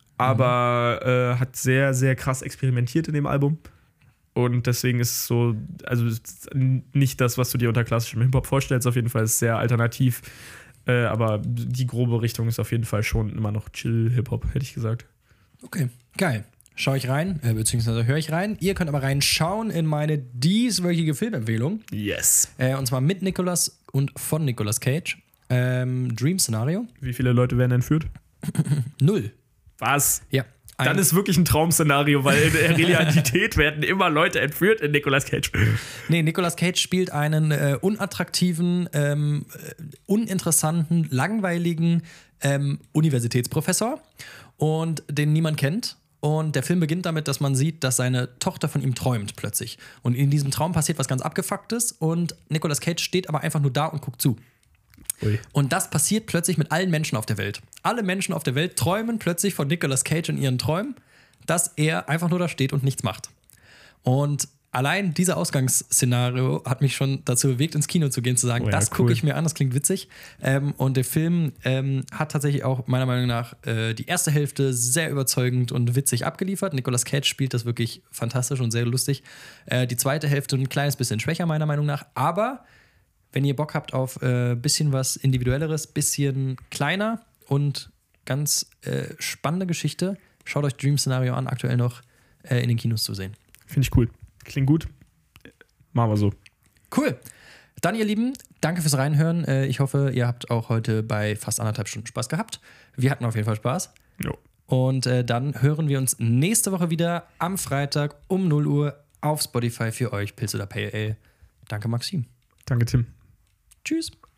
aber äh, hat sehr, sehr krass experimentiert in dem Album. Und deswegen ist es so, also es ist nicht das, was du dir unter klassischem Hip-Hop vorstellst. Auf jeden Fall ist es sehr alternativ. Äh, aber die grobe Richtung ist auf jeden Fall schon immer noch Chill-Hip-Hop, hätte ich gesagt. Okay, geil. Schau ich rein, äh, beziehungsweise höre ich rein. Ihr könnt aber reinschauen in meine dieswöchige Filmempfehlung. Yes. Äh, und zwar mit Nicolas und von Nicolas Cage. Ähm, Dream Szenario. Wie viele Leute werden entführt? Null. Was? Ja. Ein, Dann ist wirklich ein Traum-Szenario, weil in der Realität werden immer Leute entführt in Nicolas Cage. nee, Nicolas Cage spielt einen äh, unattraktiven, ähm, äh, uninteressanten, langweiligen ähm, Universitätsprofessor und den niemand kennt. Und der Film beginnt damit, dass man sieht, dass seine Tochter von ihm träumt plötzlich. Und in diesem Traum passiert was ganz Abgefucktes und Nicolas Cage steht aber einfach nur da und guckt zu. Ui. Und das passiert plötzlich mit allen Menschen auf der Welt. Alle Menschen auf der Welt träumen plötzlich von Nicolas Cage in ihren Träumen, dass er einfach nur da steht und nichts macht. Und allein dieser Ausgangsszenario hat mich schon dazu bewegt, ins Kino zu gehen, zu sagen, Oh ja, das cool. gucke ich mir an, das klingt witzig. Ähm, und der Film ähm, hat tatsächlich auch meiner Meinung nach äh, die erste Hälfte sehr überzeugend und witzig abgeliefert. Nicolas Cage spielt das wirklich fantastisch und sehr lustig. Äh, die zweite Hälfte ein kleines bisschen schwächer, meiner Meinung nach. Aber wenn ihr Bock habt auf ein äh, bisschen was Individuelleres, bisschen kleiner und ganz äh, spannende Geschichte, schaut euch Dream Szenario an, aktuell noch äh, in den Kinos zu sehen. Finde ich cool. Klingt gut. Machen wir so. Cool. Dann, ihr Lieben, danke fürs Reinhören. Äh, ich hoffe, ihr habt auch heute bei fast anderthalb Stunden Spaß gehabt. Wir hatten auf jeden Fall Spaß. Jo. Und äh, dann hören wir uns nächste Woche wieder am Freitag um null Uhr auf Spotify für euch, Pilz oder Pale Ale. Danke, Maxim. Danke, Tim. Tschüss.